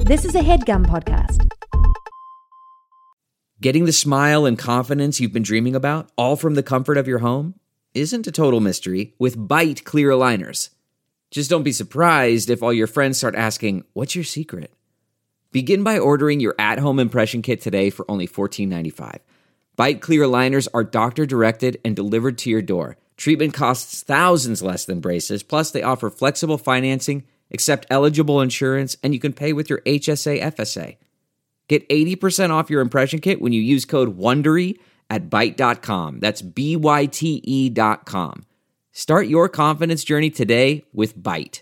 This is a HeadGum podcast. Getting the smile and confidence you've been dreaming about, all from the comfort of your home, isn't a total mystery with Byte clear aligners. Just don't be surprised if all your friends start asking, "What's your secret?" Begin by ordering your at-home impression kit today for only $14.95. Byte clear aligners are doctor-directed and delivered to your door. Treatment costs thousands less than braces, plus they offer flexible financing, accept eligible insurance, and you can pay with your HSA FSA. Get 80% off your impression kit when you use code WONDERY at Byte.com. That's BYTE.com. Start your confidence journey today with Byte.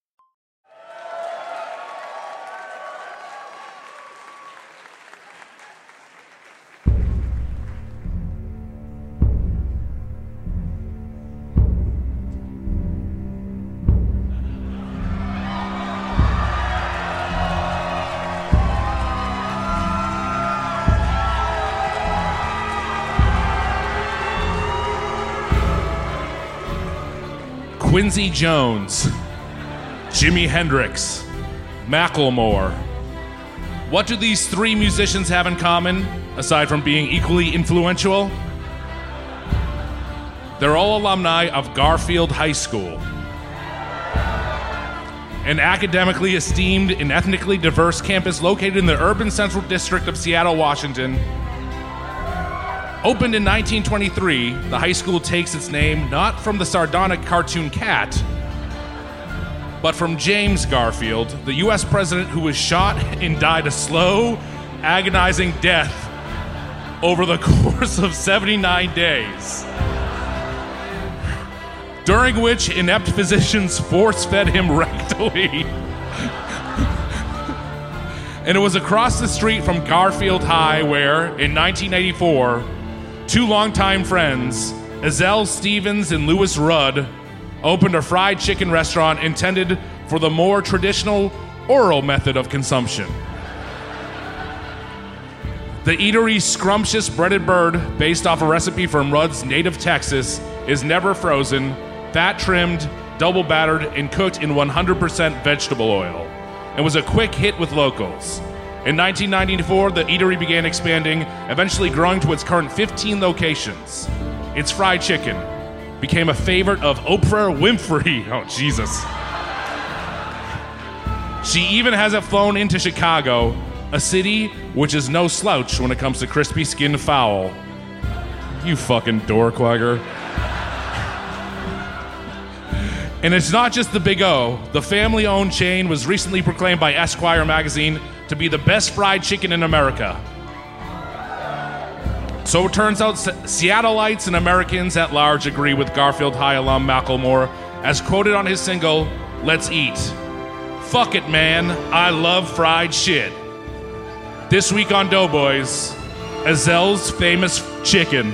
Quincy Jones, Jimi Hendrix, Macklemore. What do these three musicians have in common, aside from being equally influential? They're all alumni of Garfield High School, an academically esteemed and ethnically diverse campus located in the urban central district of Seattle, Washington. Opened in 1923, the high school takes its name not from the sardonic cartoon cat, but from James Garfield, the U.S. president who was shot and died a slow, agonizing death over the course of 79 days, during which inept physicians force-fed him rectally. And it was across the street from Garfield High where, in 1984, two longtime friends, Ezell Stevens and Louis Rudd, opened a fried chicken restaurant intended for the more traditional oral method of consumption. The eatery's scrumptious breaded bird, based off a recipe from Rudd's native Texas, is never frozen, fat-trimmed, double-battered, and cooked in 100% vegetable oil, and was a quick hit with locals. In 1994, the eatery began expanding, eventually growing to its current 15 locations. Its fried chicken became a favorite of Oprah Winfrey. Oh, Jesus. She even has it flown into Chicago, a city which is no slouch when it comes to crispy skinned fowl. You fucking dorkwagger. And it's not just the Big O. The family-owned chain was recently proclaimed by Esquire magazine to be the best fried chicken in America. So it turns out Seattleites and Americans at large agree with Garfield High alum Macklemore, as quoted on his single, "Let's Eat." "Fuck it, man. I love fried shit." This week on Doughboys, Ezell's famous chicken.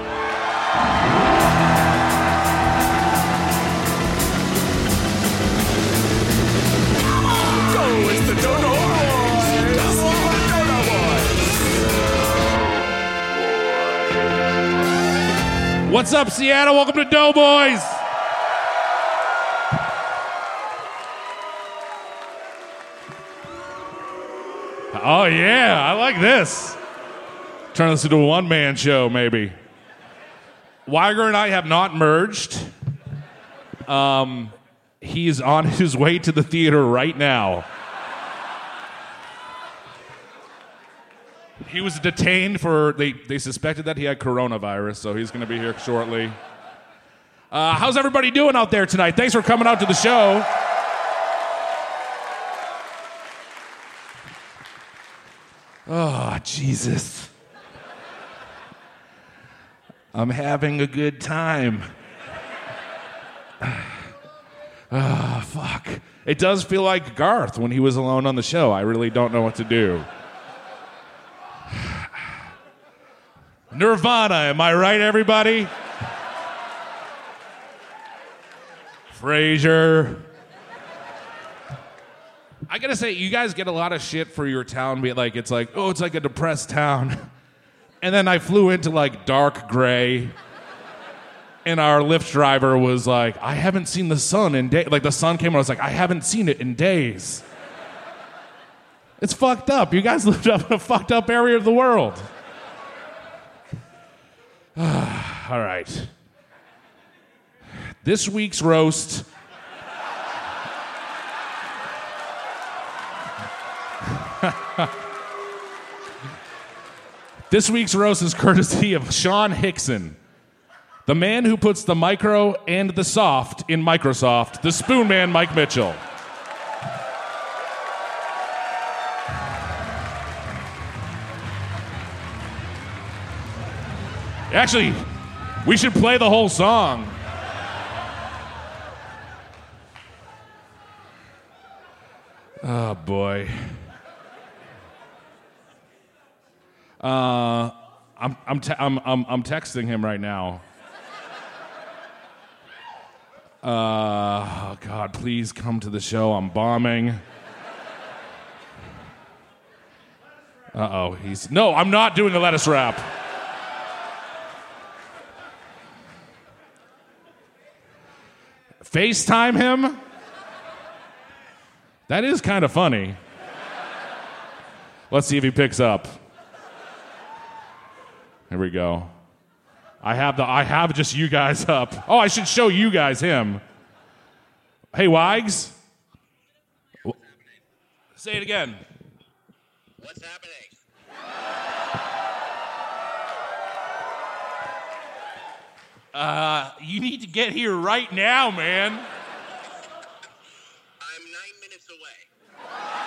What's up, Seattle? Welcome to Doughboys. Oh, yeah, I like this. Turn this into a one-man show, maybe. Weiger and I have not merged. He is on his way to the theater right now. He was detained for, they suspected that he had coronavirus, so he's going to be here shortly. How's everybody doing out there tonight? Thanks for coming out to the show. Oh, Jesus. I'm having a good time. Oh, fuck. It does feel like Garth when he was alone on the show. I really don't know what to do. Nirvana, am I right, everybody? Frasier. I gotta say, you guys get a lot of shit for your town being like, it's like, oh, it's like a depressed town. And then I flew into like dark gray. And our Lyft driver was like, I haven't seen the sun in days. Like the sun came on, I was like, I haven't seen it in days. It's fucked up. You guys lived up in a fucked up area of the world. All right. This week's roast. This week's roast is courtesy of Sean Hickson, the man who puts the micro and the soft in Microsoft, the Spoon Man, Mike Mitchell. Actually, we should play the whole song. Oh, boy. I'm texting him right now. Oh, God, please come to the show. I'm bombing. Uh-oh, No, I'm not doing a lettuce wrap. FaceTime him? That is kind of funny. Let's see if he picks up. Here we go. I have just you guys up. Oh, I should show you guys him. Hey, Wags. Say it again. What's happening? You need to get here right now, man. I'm 9 minutes away.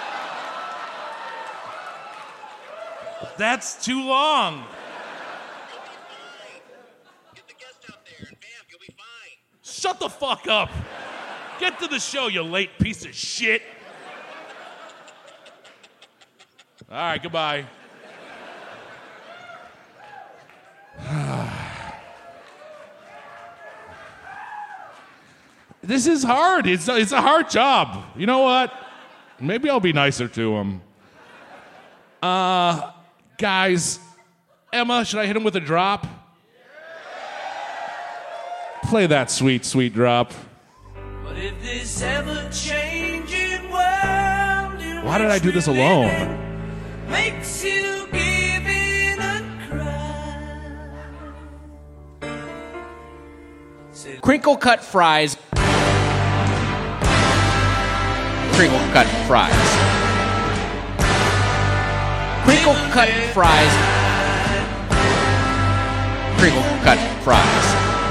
That's too long. You'll be fine. Get the guest out there and bam, you'll be fine. Shut the fuck up. Get to the show, you late piece of shit. All right, goodbye. This is hard. It's a hard job. You know what? Maybe I'll be nicer to him. Guys, Emma, should I hit him with a drop? Play that sweet, sweet drop. But if this ever-changing world Why did I do this alone? makes you give in a cry. Crinkle cut fries. Crinkle cut fries. Crinkle cut fries. Crinkle cut fries.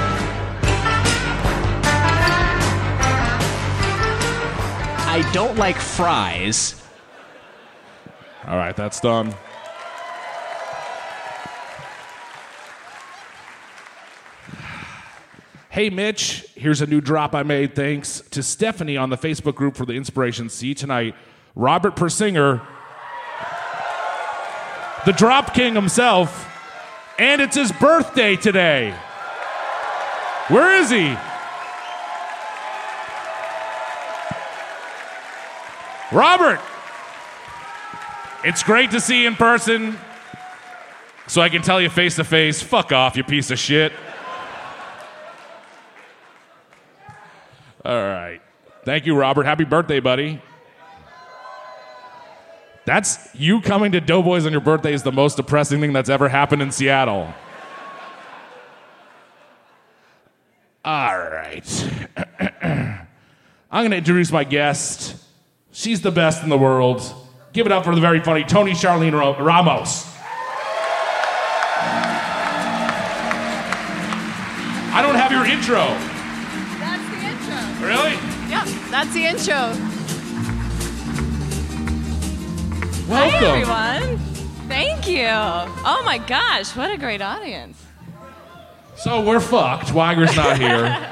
I don't like fries. All right, that's done. Hey, Mitch, here's a new drop I made thanks to Stephanie on the Facebook group for the Inspiration. See tonight, Robert Persinger, the Drop King himself, and it's his birthday today. Where is he? Robert, it's great to see you in person, so I can tell you face to face, fuck off, you piece of shit. All right. Thank you, Robert. Happy birthday, buddy. That's you coming to Doughboys on your birthday is the most depressing thing that's ever happened in Seattle. All right. I'm going to introduce my guest. She's the best in the world. Give it up for the very funny Tony Charlene Ramos. I don't have your intro. That's the intro. Really? Yep, that's the intro. Welcome. Hi, everyone. Thank you. Oh, my gosh. What a great audience. So we're fucked. Weiger's not here.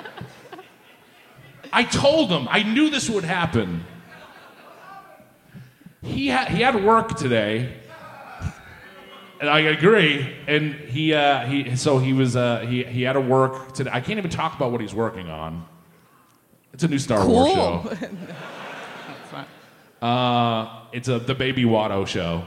I told him. I knew this would happen. He had work today, and I agree. And he had to work today. I can't even talk about what he's working on. It's a new Star Wars show. It's the Baby Watto show.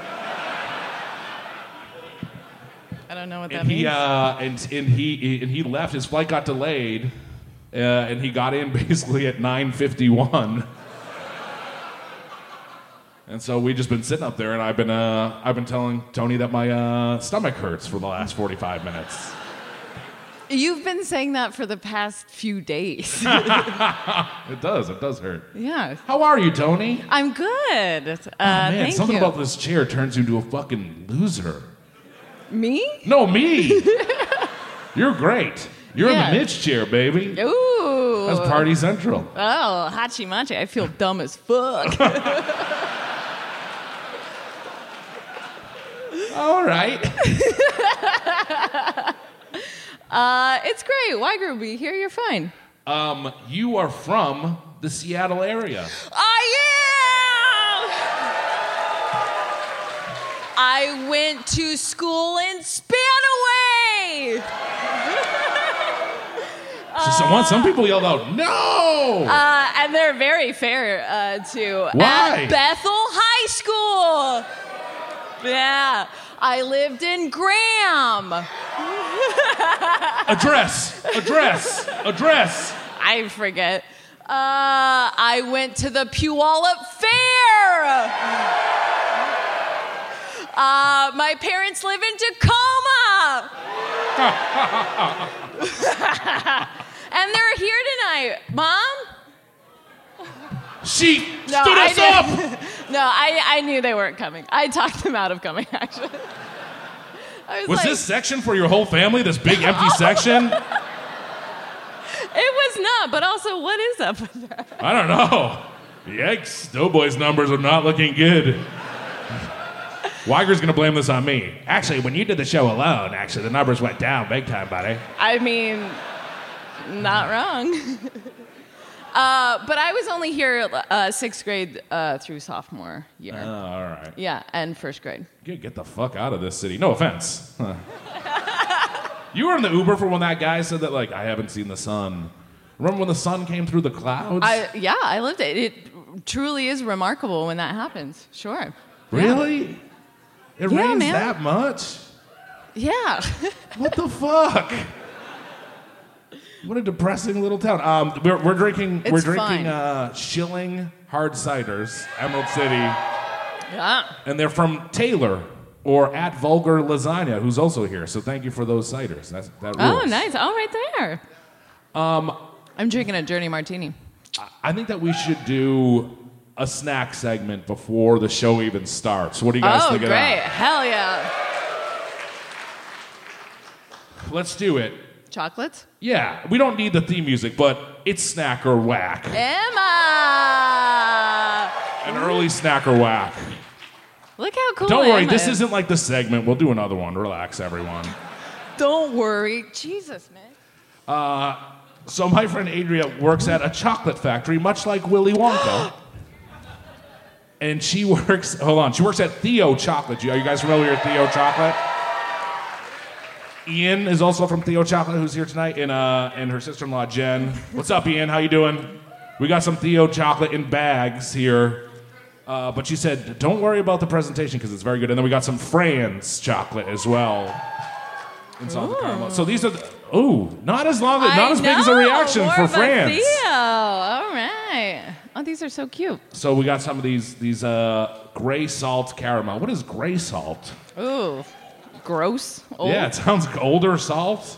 I don't know what that means. And he left. His flight got delayed, and he got in basically at 9:51. And so we just been sitting up there, and I've been telling Tony that my stomach hurts for the last 45 minutes. You've been saying that for the past few days. It does hurt. Yeah. How are you, Tony? I'm good. Man, Thank something you. about this chair turns you into a fucking loser. Me? No, me. You're great. You're Yeah. in the Mitch chair, baby. Ooh. That's Party Central. Oh, hachi machi. I feel dumb as fuck. All right. It's great. Why, Groovy? Here you're fine. You are from the Seattle area. I went to school in Spanaway. Some people yelled out, "No!" And they're very fair too. Why? At Bethel High School. Yeah. I lived in Graham. Address. I forget. I went to the Puyallup Fair. My parents live in Tacoma. And they're here tonight. Mom? She No, stood us up. No, I knew they weren't coming. I talked them out of coming, actually. I Was like, this section for your whole family? This big empty section? It was not, but also, what is up with that? I don't know. Yikes. Doughboy's numbers are not looking good. Weiger's going to blame this on me. Actually, when you did the show alone, the numbers went down big time, buddy. I mean, not wrong. But I was only here 6th grade through sophomore year. All right. Yeah, and 1st grade. Get the fuck out of this city. No offense. Huh. You were in the Uber for when that guy said that, like, I haven't seen the sun. Remember when the sun came through the clouds? I lived it. It truly is remarkable when that happens. Sure. Really? It Yeah, rains man. that much? Yeah. What the fuck? What a depressing little town. We're drinking It's fine. Schilling hard ciders, Emerald City, Yeah. and they're from Taylor or at Vulgar Lasagna, who's also here. So thank you for those ciders. That rules. Oh, nice. Oh, right there. I'm drinking a Journey Martini. I think that we should do a snack segment before the show even starts. What do you guys Oh, think of great. that? Hell yeah. Let's do it. Chocolates? Yeah, we don't need the theme music, but it's snack or whack. Emma! An early snack or whack. Look how cool Don't worry, Emma this is. isn't like the segment. We'll do another one. Relax, everyone. Don't worry. Jesus, man. So my friend Adria works at a chocolate factory, much like Willy Wonka. And she works at Theo Chocolate. Are you guys familiar with Theo Chocolate? Ian is also from Theo Chocolate, who's here tonight, and her sister-in-law, Jen. What's up, Ian? How you doing? We got some Theo Chocolate in bags here. But she said, don't worry about the presentation because it's very good. And then we got some Franz chocolate as well. And salted caramel. So these are, not as big as a reaction more for of a Franz. Theo. All right. Oh, these are so cute. So we got some of these gray salt caramel. What is gray salt? Ooh, gross. Old. Yeah, it sounds older salt.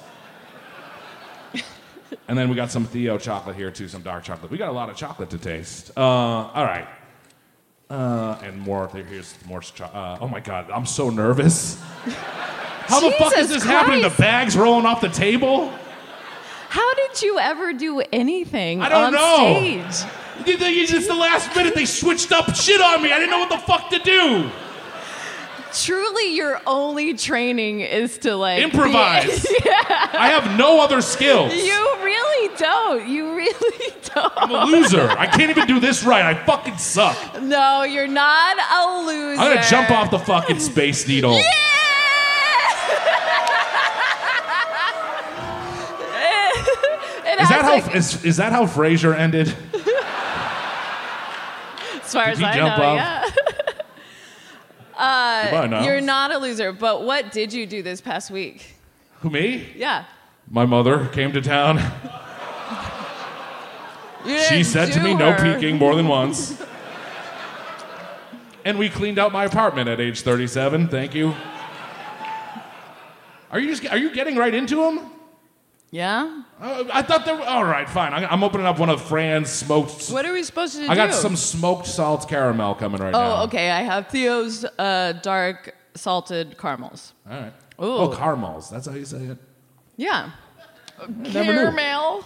And then we got some Theo chocolate here too, some dark chocolate. We got a lot of chocolate to taste. All right. And more. Here's more. Oh my God, I'm so nervous. How the fuck is Jesus this happening? The Christ. bags rolling off the table? How did you ever do anything I don't on know. stage? Just the last minute they switched up shit on me. I didn't know what the fuck to do. Truly, your only training is to like Improvise. Yeah. I have no other skills. You really don't. You really don't. I'm a loser. I can't even do this right. I fucking suck. No, you're not a loser. I'm gonna jump off the fucking Space Needle. Is that how Frasier ended? As far Did as he I jump know, off? yeah. Goodbye, Niles. You're not a loser, but what did you do this past week? Who, me? Yeah. My mother came to town. You She didn't said to do me, no her. peeking more than once. And we cleaned out my apartment at age 37. Thank you. Are you getting right into them? Yeah? I thought they were... All right, fine. I'm opening up one of Fran's smoked... What are we supposed to do? I got some smoked salt caramel coming right now. Oh, okay. I have Theo's dark salted caramels. All right. Ooh. Oh, caramels. That's how you say it? Yeah. never knew. Caramel.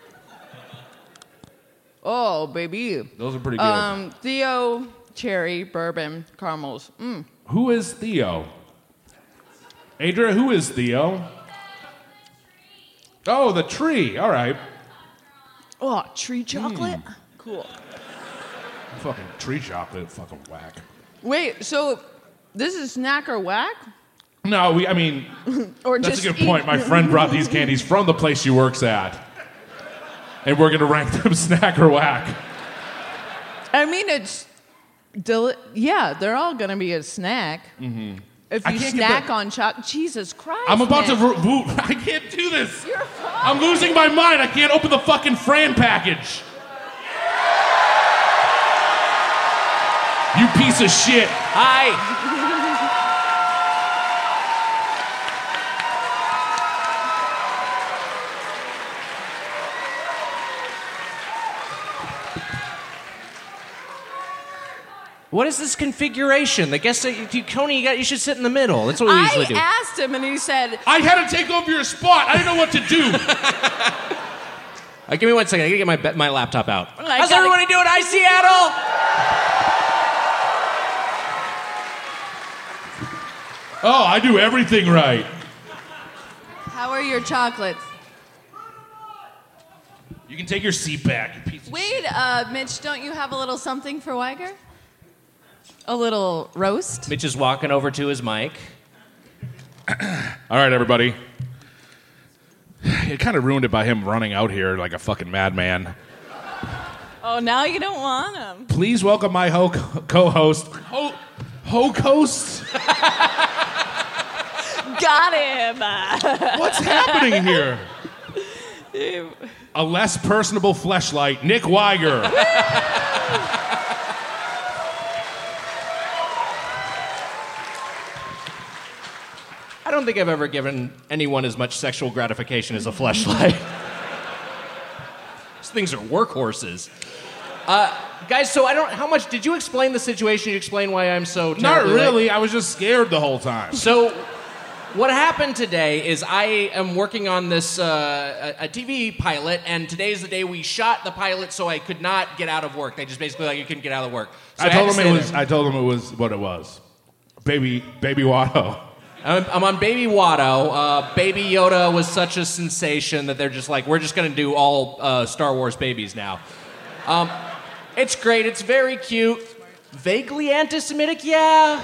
Oh, baby. Those are pretty good. Theo cherry bourbon caramels. Mm. Who is Theo? Adria, who is Theo? Oh, the tree. All right. Oh, tree chocolate? Cool. Fucking tree chocolate. Fucking whack. Wait, so this is snack or whack? No, I mean, Or that's just a good point. My friend brought these candies from the place she works at. And we're going to rank them snack or whack. I mean, it's... yeah, they're all going to be a snack. Mm-hmm. If I you can't get snack the- on chocolate... Jesus Christ, I'm about Nick. to... I can't do this. You're fine. I'm losing my mind. I can't open the fucking Fran package. You piece of shit. Hi. What is this configuration? The guest, Coney, you should sit in the middle. That's what we usually do. I asked him, and he said... I had to take over your spot. I didn't know what to do. Give me 1 second. I gotta get my laptop out. I How's gotta- everybody doing? Hi, Seattle. Oh, I do everything right. How are your chocolates? You can take your seat back, you piece of shit. Wait, Mitch, don't you have a little something for Weiger? A little roast? Mitch is walking over to his mic. All right, everybody. It kind of ruined it by him running out here like a fucking madman. Oh, now you don't want him. Please welcome my co-host. Ho-host? Got him. What's happening here? A less personable fleshlight, Nick Weiger. I don't think I've ever given anyone as much sexual gratification as a fleshlight. These things are workhorses. Guys, so how much did you explain the situation? You explain why I'm so Not terribly late? really. I was just scared the whole time. So, what happened today is I am working on this a TV pilot, and today is the day we shot the pilot, so I could not get out of work. They just basically you couldn't get out of work. So I had told to him stay it was. there. I told him it was what it was. Baby Watto. I'm on Baby Watto. Baby Yoda was such a sensation that they're just like, we're just going to do all Star Wars babies now. It's great. It's very cute. Vaguely anti-Semitic, yeah.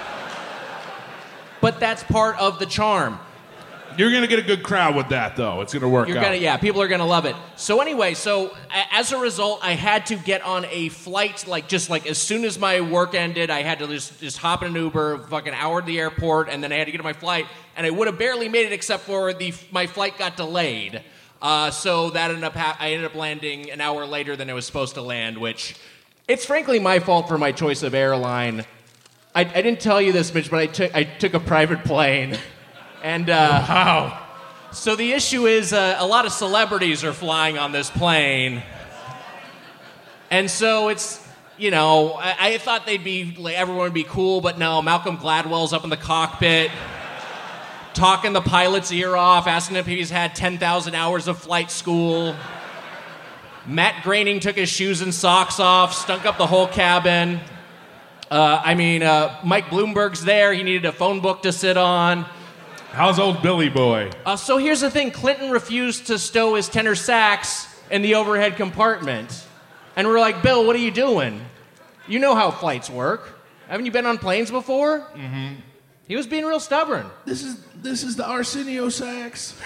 But that's part of the charm. You're gonna get a good crowd with that, though. It's gonna work out. People are gonna love it. So anyway, as a result, I had to get on a flight, just as soon as my work ended, I had to just hop in an Uber, fucking hour to the airport, and then I had to get on my flight, and I would have barely made it except for my flight got delayed. So that I ended up landing an hour later than I was supposed to land, which it's frankly my fault for my choice of airline. I didn't tell you this, Mitch, but I took a private plane. And Wow. so the issue is a lot of celebrities are flying on this plane. And so it's, I thought everyone would be cool, but no, Malcolm Gladwell's up in the cockpit, talking the pilot's ear off, asking if he's had 10,000 hours of flight school. Matt Groening took his shoes and socks off, stunk up the whole cabin. Mike Bloomberg's there. He needed a phone book to sit on. How's old Billy Boy? So here's the thing. Clinton refused to stow his tenor sax in the overhead compartment. And we're like, Bill, what are you doing? You know how flights work. Haven't you been on planes before? Mm-hmm. He was being real stubborn. This is the Arsenio sax.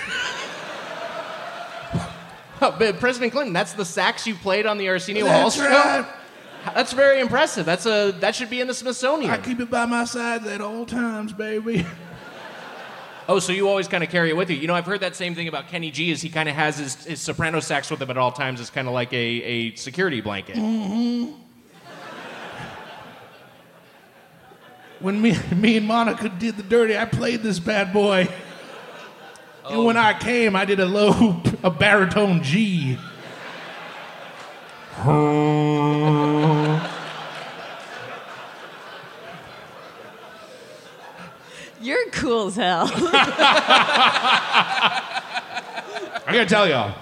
But President Clinton, that's the sax you played on the Arsenio Hall show? Right. That's very impressive. That should be in the Smithsonian. I keep it by my side at all times, baby. Oh, so you always kind of carry it with you. I've heard that same thing about Kenny G, is he kind of has his soprano sax with him at all times as kind of like a security blanket. Mm-hmm. when me and Monica did the dirty, I played this bad boy. And when I came, I did a baritone G. You're cool as hell. I gotta tell y'all,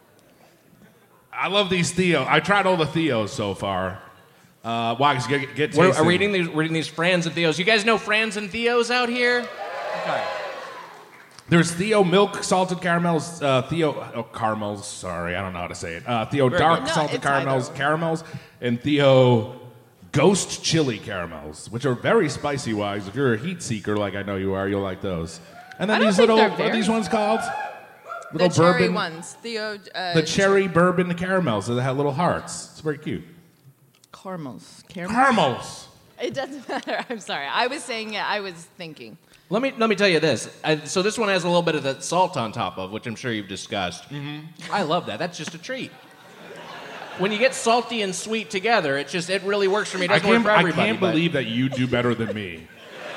I love these Theo. I tried all the Theos so far. Why? 'Cause get tasting. We're reading these Frans and Theos. You guys know Frans and Theos out here? Okay. There's Theo milk salted caramels, Theo caramels. Sorry, I don't know how to say it. Theo Very dark good. No, salted it's caramels, and Theo ghost chili caramels, which are very spicy. Wise, if you're a heat seeker like I know you are, you'll like those. And then I don't these think little, they're what are these very- ones called? The Little cherry bourbon. ones. The cherry bourbon caramels that have little hearts. It's very cute. Caramels. Caramels. It doesn't matter. I'm sorry. I was saying it. I was thinking. Let me tell you this. So this one has a little bit of that salt on top of, which I'm sure you've discussed. Mm-hmm. I love that. That's just a treat. When you get salty and sweet together, it really works for me. It doesn't work for I everybody. can't but- believe that you do better than me.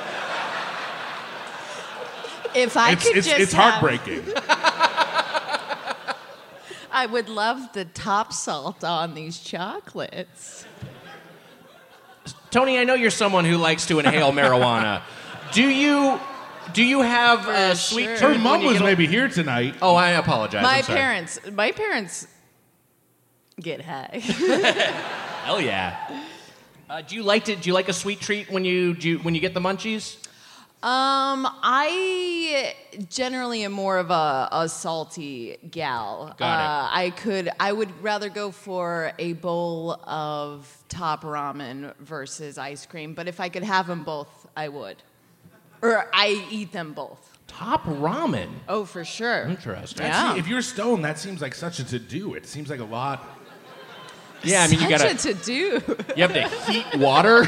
If I could just It's have- heartbreaking. I would love the top salt on these chocolates. Tony, I know you're someone who likes to inhale marijuana. Do you have a sweet sure. tooth? Her when mom you was get maybe here tonight. Oh, I apologize. My I'm sorry. parents get high. Hell yeah. Do you like a sweet treat when you get the munchies? I generally am more of a salty gal. Got it. I would rather go for a bowl of top ramen versus ice cream, but if I could have them both, I would. Or I eat them both. Top ramen. Oh, for sure. Interesting. Yeah. See, if you're stoned, that seems like such a to-do. It seems like a lot. Yeah, I mean you Such gotta. a to-do. You have to heat water.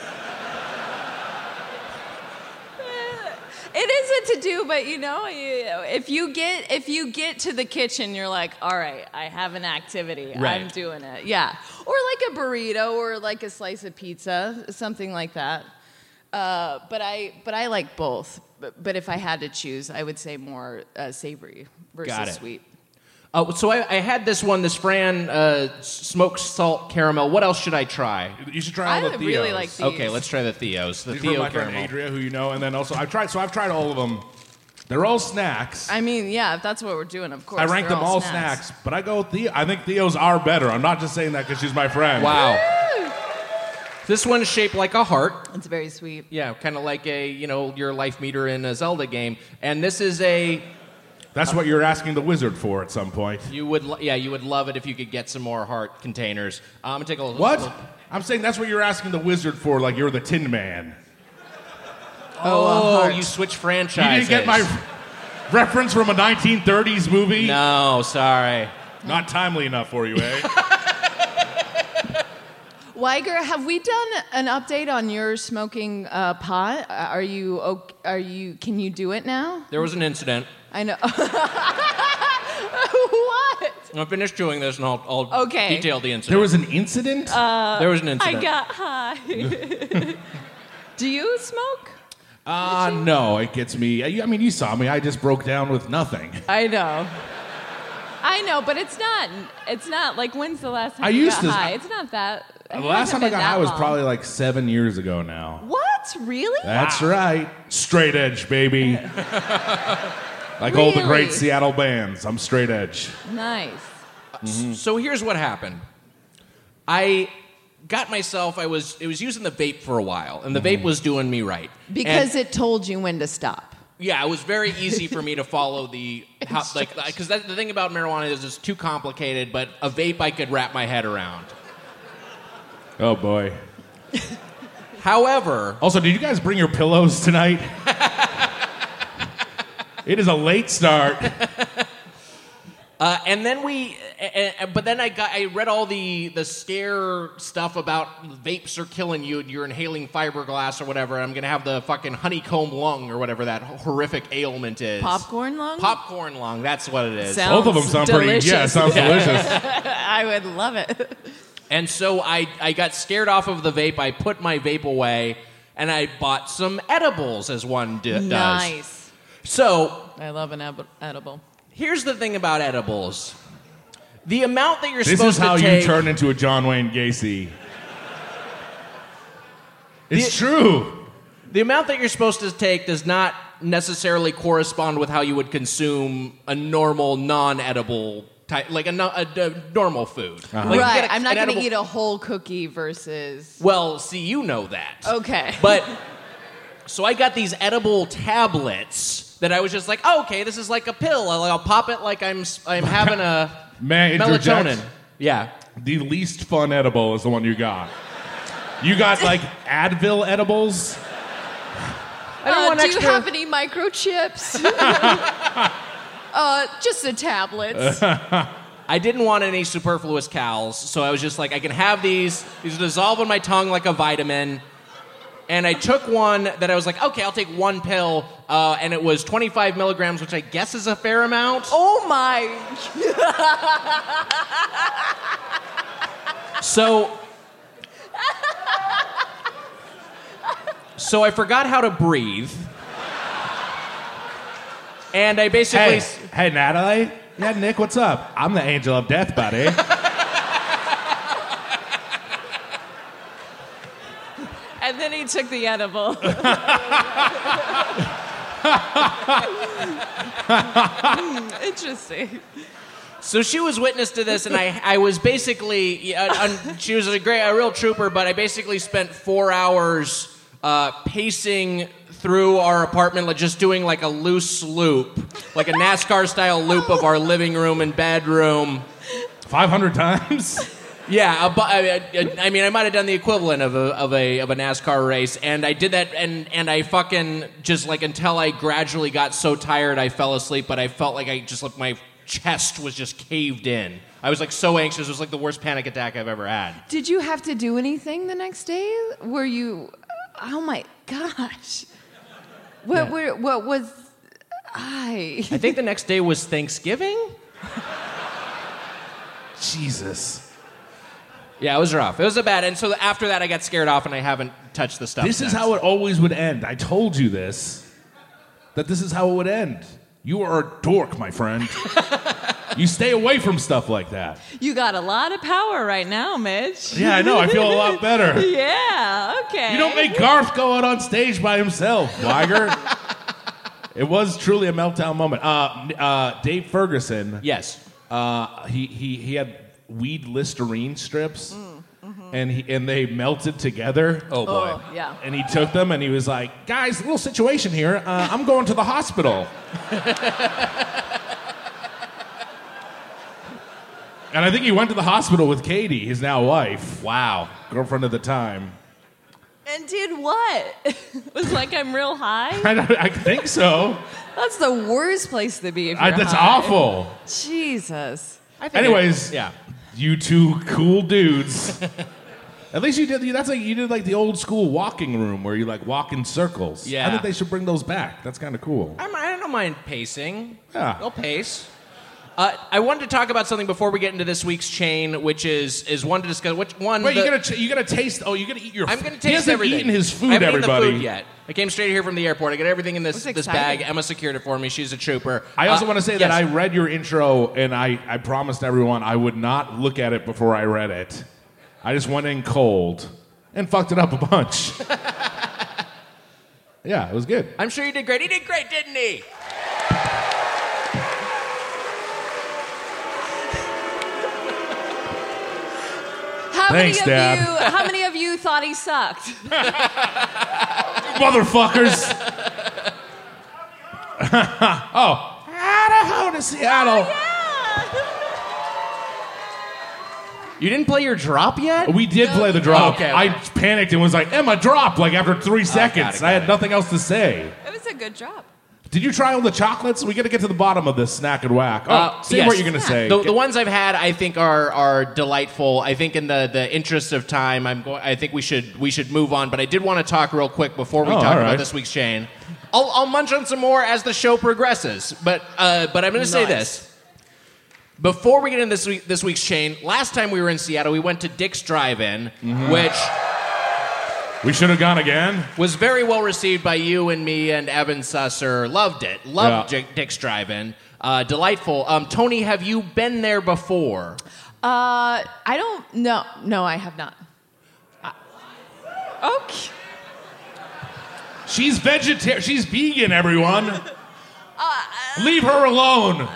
It is a to-do, but if you get to the kitchen, you're like, all right, I have an activity. Right. I'm doing it. Yeah. Or like a burrito or like a slice of pizza, something like that. But I like both. But if I had to choose, I would say more savory Got versus it. sweet. So I had this Fran smoked salt caramel. What else should I try? You should try I all the Theos. really like these. Okay, let's try the Theos. The These Theo were my friend caramel. Adria, who you know, and then also I've tried all of them. They're all snacks. I mean, yeah, if that's what we're doing, of course. I rank they're them all snacks, but I go Theo. I think Theos are better. I'm not just saying that because she's my friend. Wow. This one's shaped like a heart. It's very sweet. Yeah, kind of like your life meter in a Zelda game. And this is a. That's what you're asking the wizard for at some point. You would love it if you could get some more heart containers. I'm gonna take a look. What? I'm saying that's what you're asking the wizard for, like you're the Tin Man. Oh, you switch franchises. You didn't get my reference from a 1930s movie? No, sorry. Not timely enough for you, eh? Weiger, have we done an update on your smoking pot? Can you do it now? There was an incident. I know. What? I'll finish chewing this and I'll Okay. detail the incident. There was an incident? There was an I incident. got high. Do you smoke? No, it gets me. I mean, you saw me. I just broke down with nothing. I know, but it's not like when's the last time I you used got to- high? It's not that. The last time I got high was probably like. like 7 years ago now. What? Really? That's right. Straight edge, baby. Like all the great Really? Seattle bands. I'm straight edge. Nice. So here's what happened. I got myself. I was using the vape for a while, and the vape was doing me right. Because And- it told you when to stop. Yeah, it was very easy for me to follow because the thing about marijuana is it's too complicated. But a vape I could wrap my head around. Oh boy. However, Also, did you guys bring your pillows tonight? It is a late start. and then but then I read all the scare stuff about vapes are killing you. You're inhaling fiberglass or whatever. I'm gonna have the fucking honeycomb lung or whatever that horrific ailment is. Popcorn lung? Popcorn lung. That's what it is. Sounds Both of them sound delicious. pretty. Yeah, sounds delicious. I would love it. And so I got scared off of the vape. I put my vape away, and I bought some edibles, as one does. Nice. So I love an edible. here's the thing about edibles. The amount that you're This supposed is how to take... you turn into a John Wayne Gacy. It's true. The amount that you're supposed to take does not necessarily correspond with how you would consume a normal, non-edible type, like a normal food. Uh-huh. Like, you Right. get I'm not an going to edible- eat a whole cookie versus. Well, see, you know that. Okay. But, so I got these edible tablets that I was just like, oh, okay, this is like a pill. I'll pop it like I'm having a May I melatonin. interject? Yeah. The least fun edible is the one you got. You got like Advil edibles. I don't want do extra... you have any microchips? Just the tablets. I didn't want any superfluous cals, so I was just like, I can have these. These dissolve on my tongue like a vitamin. And I took one that I was like, okay, I'll take one pill, and it was 25 milligrams, which I guess is a fair amount. Oh my. So I forgot how to breathe. And I basically... Hey, Natalie. Yeah, Nick, what's up? I'm the angel of death, buddy. And then he took the edible. Interesting. So she was witness to this, and I was basically... she was a real trooper, but I basically spent 4 hours pacing through our apartment, like just doing like a loose loop, like a NASCAR-style loop of our living room and bedroom. 500 times? Yeah, I mean, I might have done the equivalent of a NASCAR race, and I did that, and I fucking just like until I gradually got so tired I fell asleep, but I felt like my chest was just caved in. I was like so anxious. It was like the worst panic attack I've ever had. Did you have to do anything the next day? Were you? Oh my gosh! What was? I think the next day was Thanksgiving. Jesus. Yeah, it was rough. It was a bad. And so after that, I got scared off, and I haven't touched the stuff. This is how it always would end. I told you this. That this is how it would end. You are a dork, my friend. You stay away from stuff like that. You got a lot of power right now, Mitch. Yeah, I know. I feel a lot better. Yeah. Okay. You don't make Garth go out on stage by himself, Weiger. It was truly a meltdown moment. Dave Ferguson. Yes. He had weed Listerine strips, and they melted together. Oh boy. Oh, yeah. And he took them, and he was like, "Guys, little situation here. I'm going to the hospital." And I think he went to the hospital with Katie, his now wife. Wow. Girlfriend at the time. And did what? Was like I'm real high. I think so. That's the worst place to be if you're That's high. awful. Jesus. Anyways, yeah. You two cool dudes. At least you did. That's like you did like the old school walking room where you like walk in circles. Yeah. I think they should bring those back. That's kind of cool. I don't mind pacing. Yeah. I'll pace. I wanted to talk about something before we get into this week's chain, which is one to discuss. Which one? Wait, you gotta taste. Oh, you gotta eat your. I'm gonna taste He hasn't everything. eaten his food, I haven't everybody. eaten the food yet. I came straight here from the airport. I got everything in this That's bag. exciting. Emma secured it for me. She's a trooper. I also want to say that yes. I read your intro and I promised everyone I would not look at it before I read it. I just went in cold and fucked it up a bunch. Yeah, it was good. I'm sure you did great. He did great, didn't he? Thanks, Dad. How many of you thought he sucked? Motherfuckers. Oh, Idaho to Seattle. You didn't play your drop yet? We did play the drop. Okay. I panicked and was like, Emma, drop, like after 3 seconds. got I it. Oh, had nothing else to say. It was a good job. Did you try all the chocolates? We got to get to the bottom of this snack and whack. Oh, say yes. what you're going to say. The ones I've had, I think, are delightful. I think, in the interest of time, I think we should move on. But I did want to talk real quick before we talk all about right. this week's chain. I'll munch on some more as the show progresses. But I'm going to say this. Before we get into this week's chain, last time we were in Seattle, we went to Dick's Drive-In, which... We should have gone again. Was very well received by you and me and Evan Susser. Loved it. Loved Dick's Drive-In. Delightful. Tony, have you been there before? I don't know. No, I have not. Okay. She's vegetarian. She's vegan, everyone. Leave her alone.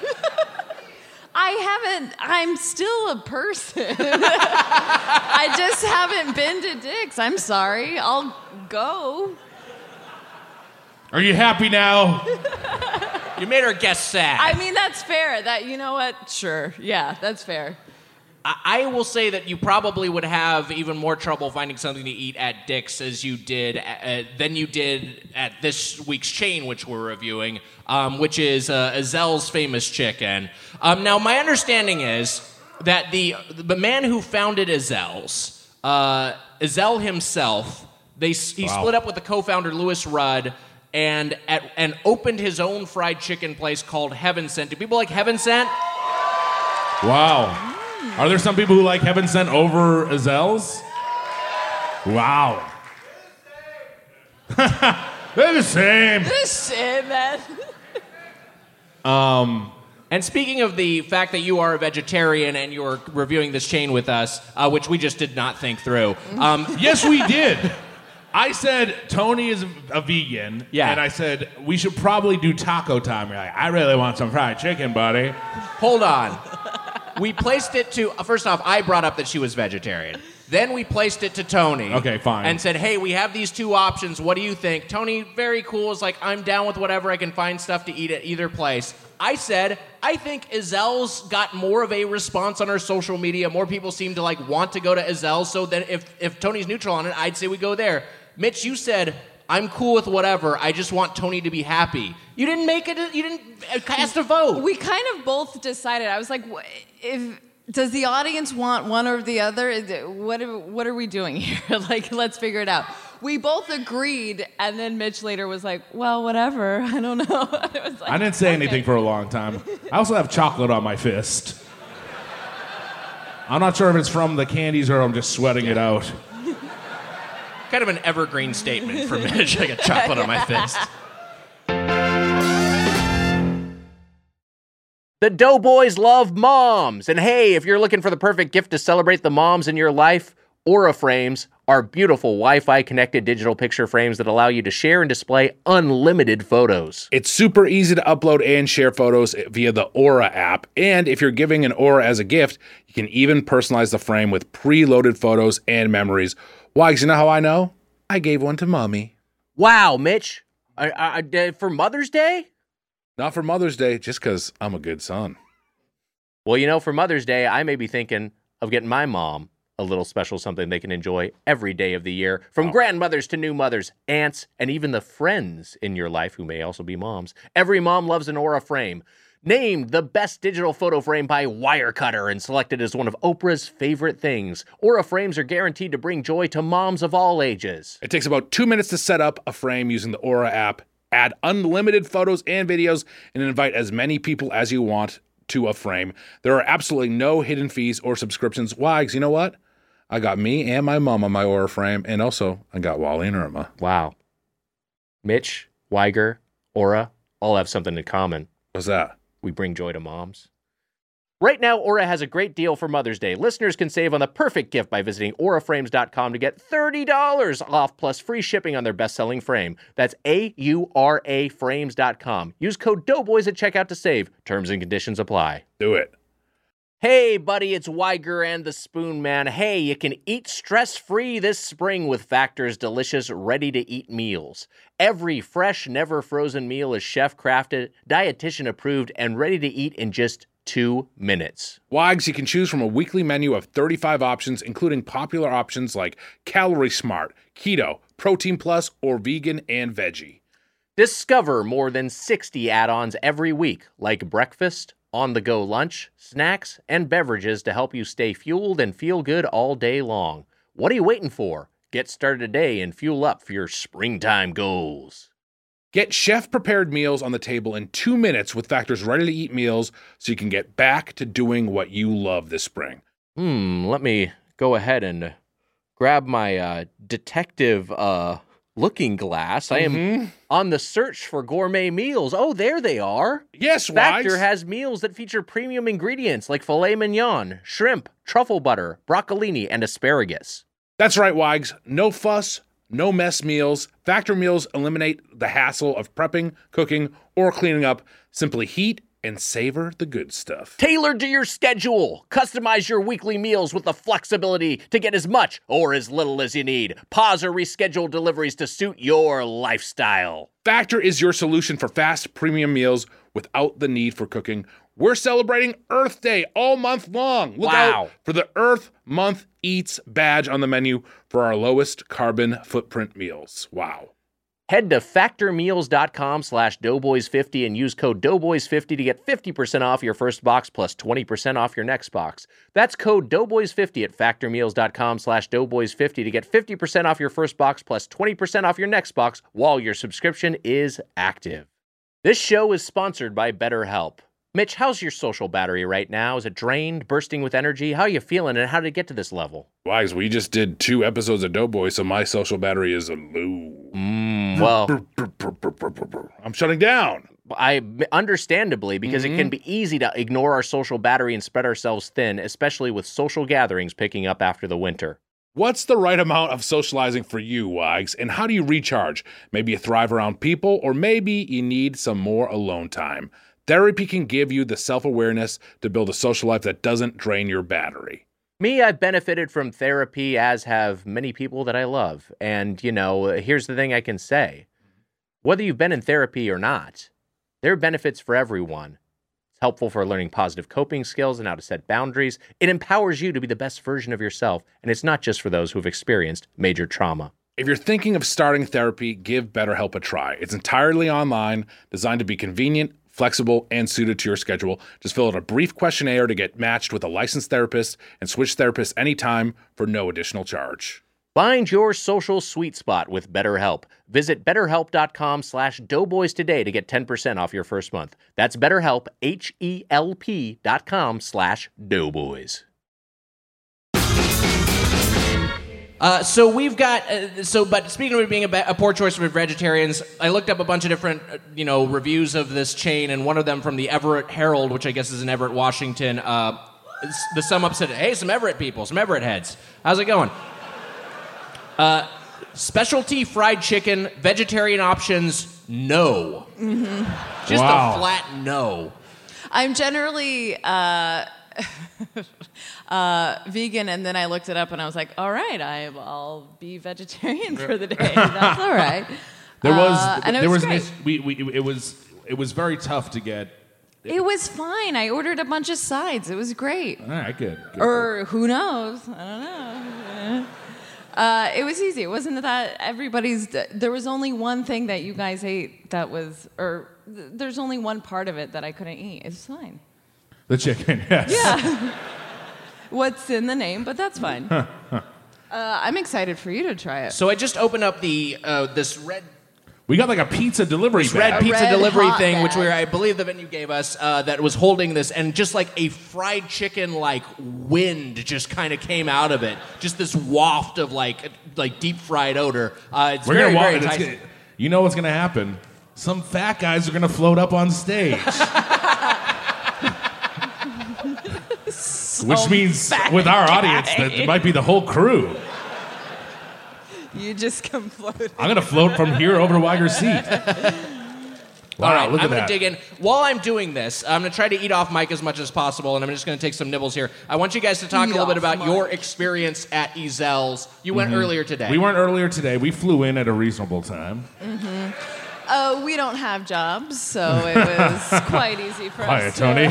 I'm still a person. I just haven't been to Dick's. I'm sorry. I'll go. Are you happy now? You made our guest sad. I mean, that's fair. You know what? Sure. Yeah, that's fair. I will say that you probably would have even more trouble finding something to eat at Dick's as you did than you did at this week's chain, which we're reviewing, which is Ezell's Famous Chicken. Now, my understanding is that the man who founded Ezell's, Ezell himself, he split up with the co-founder Louis Rudd and opened his own fried chicken place called Heaven Sent. Do people like Heaven Sent? Wow. Are there some people who like Heaven Sent over Ezell's? Wow. They're the same. The same, man. And speaking of the fact that you are a vegetarian and you're reviewing this chain with us, which we just did not think through. Yes, we did. I said Tony is a vegan, and I said we should probably do taco time. You're like, I really want some fried chicken, buddy. Hold on. We placed it to, first off, I brought up that she was vegetarian. Then we placed it to Tony. Okay, fine. And said, hey, we have these two options. What do you think? Tony, very cool, is like, I'm down with whatever. I can find stuff to eat at either place. I said, I think Ezell's got more of a response on our social media. More people seem to want to go to Ezell's. So then if Tony's neutral on it, I'd say we go there. Mitch, you said, I'm cool with whatever. I just want Tony to be happy. You didn't make it. You didn't cast a vote. We kind of both decided. I was like, does the audience want one or the other? What are we doing here? Let's figure it out. We both agreed, and then Mitch later was like, well, whatever. I don't know. It was I didn't say anything for a long time. I also have chocolate on my fist. I'm not sure if it's from the candies or I'm just sweating it out. Kind of an evergreen statement for Mitch. I got chocolate on my fist. The Doughboys love moms. And hey, if you're looking for the perfect gift to celebrate the moms in your life, Aura Frames are beautiful Wi-Fi connected digital picture frames that allow you to share and display unlimited photos. It's super easy to upload and share photos via the Aura app. And if you're giving an Aura as a gift, you can even personalize the frame with preloaded photos and memories. Wags, you know how I know? I gave one to Mommy. Wow, Mitch. For Mother's Day? Not for Mother's Day, just because I'm a good son. Well, for Mother's Day, I may be thinking of getting my mom a little special something they can enjoy every day of the year. From grandmothers to new mothers, aunts, and even the friends in your life who may also be moms. Every mom loves an Aura frame. Named the best digital photo frame by Wirecutter and selected as one of Oprah's favorite things. Aura frames are guaranteed to bring joy to moms of all ages. It takes about 2 minutes to set up a frame using the Aura app. Add unlimited photos and videos and invite as many people as you want to a frame. There are absolutely no hidden fees or subscriptions. Wags, you know what? I got me and my mom on my Aura frame, and also I got Wally and Irma. Wow. Mitch, Weiger, Aura, all have something in common. What's that? We bring joy to moms. Right now, Aura has a great deal for Mother's Day. Listeners can save on the perfect gift by visiting auraframes.com to get $30 off plus free shipping on their best-selling frame. That's AURA frames.com. Use code Doughboys at checkout to save. Terms and conditions apply. Do it. Hey, buddy, it's Weiger and the Spoon Man. Hey, you can eat stress-free this spring with Factor's delicious, ready-to-eat meals. Every fresh, never-frozen meal is chef-crafted, dietitian-approved, and ready to eat in just 2 minutes. Wags, you can choose from a weekly menu of 35 options, including popular options like Calorie Smart, Keto, Protein Plus, or Vegan and Veggie. Discover more than 60 add-ons every week, like breakfast, on-the-go lunch, snacks, and beverages to help you stay fueled and feel good all day long. What are you waiting for? Get started today and fuel up for your springtime goals. Get chef-prepared meals on the table in 2 minutes with Factor's ready-to-eat meals so you can get back to doing what you love this spring. Let me go ahead and grab my detective looking glass. I am on the search for gourmet meals. Oh, there they are. Yes, Factor Wags. has meals that feature premium ingredients like filet mignon, shrimp, truffle butter, broccolini, and asparagus. That's right, Wags. No fuss, no mess meals. Factor meals eliminate the hassle of prepping, cooking, or cleaning up. Simply heat and savor the good stuff. Tailored to your schedule. Customize your weekly meals with the flexibility to get as much or as little as you need. Pause or reschedule deliveries to suit your lifestyle. Factor is your solution for fast premium meals without the need for cooking. We're celebrating Earth Day all month long. Look out for the Earth Month Eats badge on the menu for our lowest carbon footprint meals. Wow. Head to factormeals.com/doughboys50 and use code doughboys50 to get 50% off your first box plus 20% off your next box. That's code doughboys50 at factormeals.com/doughboys50 to get 50% off your first box plus 20% off your next box while your subscription is active. This show is sponsored by BetterHelp. Mitch, how's your social battery right now? Is it drained, bursting with energy? How are you feeling, and how did it get to this level? Wags, we just did 2 episodes of Doughboy, so my social battery is low. Well, I'm shutting down. Understandably, because it can be easy to ignore our social battery and spread ourselves thin, especially with social gatherings picking up after the winter. What's the right amount of socializing for you, Wags, and how do you recharge? Maybe you thrive around people, or maybe you need some more alone time. Therapy can give you the self-awareness to build a social life that doesn't drain your battery. Me, I've benefited from therapy, as have many people that I love. And, here's the thing I can say. Whether you've been in therapy or not, there are benefits for everyone. It's helpful for learning positive coping skills and how to set boundaries. It empowers you to be the best version of yourself, and it's not just for those who've experienced major trauma. If you're thinking of starting therapy, give BetterHelp a try. It's entirely online, designed to be convenient, flexible, and suited to your schedule. Just fill out a brief questionnaire to get matched with a licensed therapist and switch therapists anytime for no additional charge. Find your social sweet spot with BetterHelp. Visit BetterHelp.com/doughboys today to get 10% off your first month. That's BetterHelp, HELP.com/doughboys. So we've got, but speaking of it being a poor choice for vegetarians, I looked up a bunch of different, reviews of this chain, and one of them from the Everett Herald, which I guess is in Everett, Washington, the sum up said, hey, some Everett people, some Everett heads. How's it going? Specialty fried chicken, vegetarian options, no. Mm-hmm. Just a flat no. I'm generally vegan, and then I looked it up and I was like, all right, I'll be vegetarian for the day. That's all right. It was very tough to get. It was fine. I ordered a bunch of sides. It was great. All right, good. Or who knows? I don't know. It was easy. It wasn't that everybody's. There was only one thing that you guys ate that was, there's only one part of it that I couldn't eat. It's fine. The chicken, yes. Yeah. What's in the name, but that's fine. I'm excited for you to try it. So I just opened up this red. We got like a pizza delivery bag. Red pizza delivery hot thing, bag. which I believe the venue gave us, that was holding this, and just like a fried chicken like wind just kind of came out of it. Just this waft of like deep fried odor. It's We're very, gonna very walk. enticing. You know what's gonna happen? Some fat guys are gonna float up on stage. Which means with our audience that it might be the whole crew. You just come floating. I'm gonna float from here over to Weiger's seat. Wow, All right, look at I'm going that. to dig in. While I'm doing this, I'm going to try to eat off mic as much as possible, and I'm just going to take some nibbles here. I want you guys to talk a little bit about your experience at Ezel's. You went earlier today. We weren't earlier today. We flew in at a reasonable time. We don't have jobs, so it was quite easy for Hiya, us. Tony.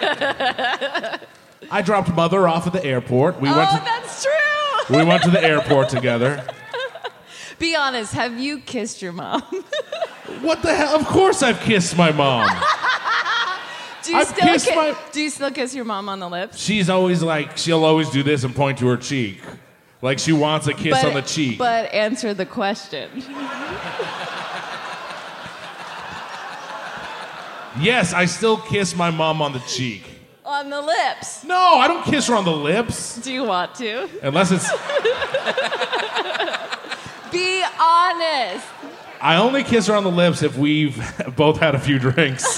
I dropped Mother off at the airport. That's true. We went to the airport together. Be honest. Have you kissed your mom? What the hell? Of course I've kissed my mom. Do you still kiss your mom on the lips? She's always like, she'll always do this and point to her cheek. Like she wants a kiss on the cheek. But answer the question. Yes, I still kiss my mom on the cheek. On the lips. No, I don't kiss her on the lips. Do you want to? Unless it's... Be honest. I only kiss her on the lips if we've both had a few drinks.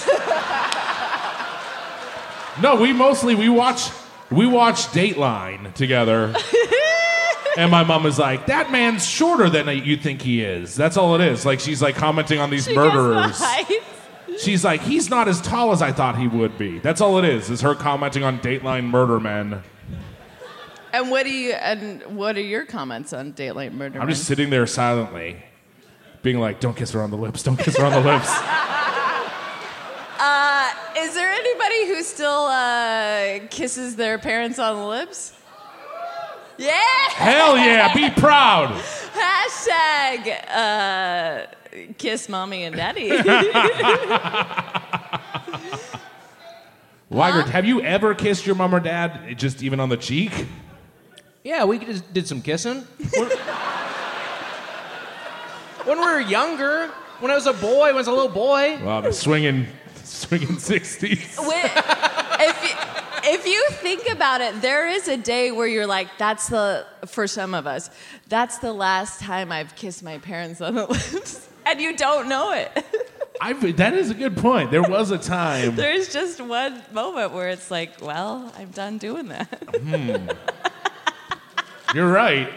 No, we watch Dateline together. And my mom is like, that man's shorter than you think he is. That's all it is. Like, she's like commenting on these murderers. She's like, he's not as tall as I thought he would be. That's all it is her commenting on Dateline murder men. And what are your comments on Dateline murder? I'm just sitting there silently, being like, don't kiss her on the lips, don't kiss her on the lips. Is there anybody who still kisses their parents on the lips? Yeah! Hell yeah, be proud. Hashtag kiss mommy and daddy. Weigert, have you ever kissed your mom or dad, just even on the cheek? Yeah, we just did some kissing. When we were younger, when I was a boy, when I was a little boy. Wow, the swinging 60s. If you think about it, there is a day where you're like, for some of us, that's the last time I've kissed my parents on the lips. And you don't know it. That is a good point. There was a time. There's just one moment where it's like, well, I'm done doing that. You're right.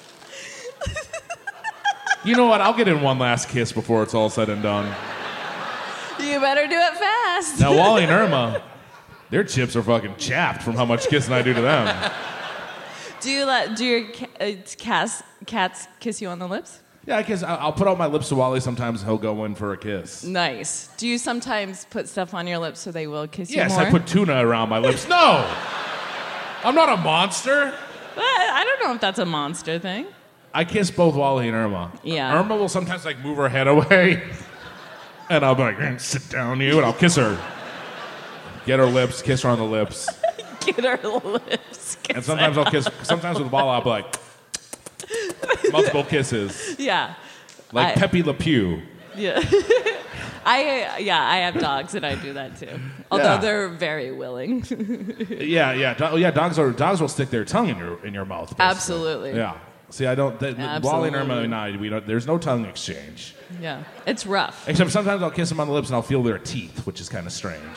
You know what? I'll get in one last kiss before it's all said and done. You better do it fast. Now, Wally and Irma, their chips are fucking chapped from how much kissing I do to them. Do your cats kiss you on the lips? Yeah, I guess I'll put out my lips to Wally. Sometimes he'll go in for a kiss. Nice. Do you sometimes put stuff on your lips so they will kiss you Yes, more? I put tuna around my lips. No! I'm not a monster. I don't know if that's a monster thing. I kiss both Wally and Irma. Yeah. Irma will sometimes like move her head away. And I'll be like, sit down, you, and I'll kiss her. Get her lips, kiss her on the lips. Get her lips. And sometimes I'll kiss, sometimes with Walla, I'll be like, multiple kisses. Yeah. Like Pepe Le Pew. Yeah. I have dogs and I do that too. Although they're very willing. Dogs will stick their tongue in your mouth. Basically. Absolutely. Yeah. See, I don't. Absolutely. Wally and Irma and I, we don't. There's no tongue exchange. Yeah, it's rough. Except sometimes I'll kiss them on the lips and I'll feel their teeth, which is kind of strange.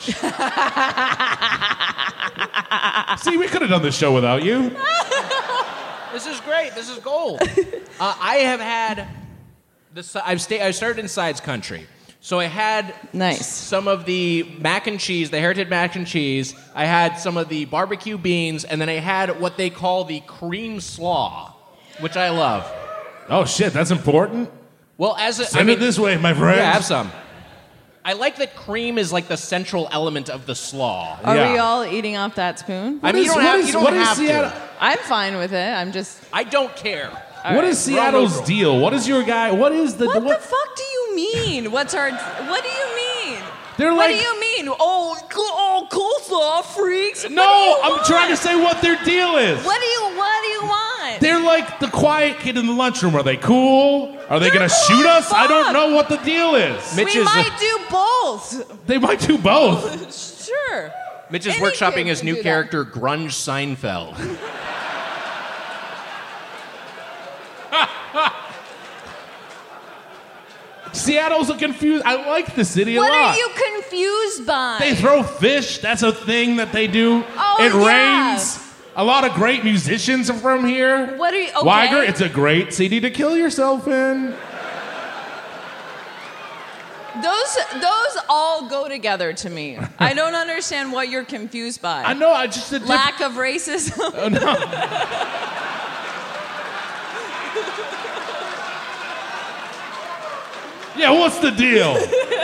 See, we could have done this show without you. This is great. This is gold. I have had this. I started in Sides Country, so I had some of the mac and cheese, the Heritage mac and cheese. I had some of the barbecue beans, and then I had what they call the cream slaw, which I love. Oh shit, that's important. Well, send it this way, my friend. Yeah, have some. I like that cream is like the central element of the slaw. Are we all eating off that spoon? I mean, you don't have to. I'm fine with it. I don't care. What is Seattle's deal? What is your guy? What is the? What the fuck do you mean? What do you mean? They're what like. do you mean? Oh, coleslaw freaks. No, I'm trying to say what their deal is. What do you want? They're like the quiet kid in the lunchroom. Are they cool? Are they going to shoot us? I don't know what the deal is. We might do both. They might do both. Sure. Mitch is workshopping his new character, Grunge Seinfeld. Seattle's a confused. I like the city a lot. What are you confused by? They throw fish. That's a thing that they do. Oh, it yeah. rains. A lot of great musicians are from here. What are you? Okay. Weiger, it's a great city to kill yourself in. Those all go together to me. I don't understand what you're confused by. I know. I just lack of racism. Oh, no. Yeah, what's the deal?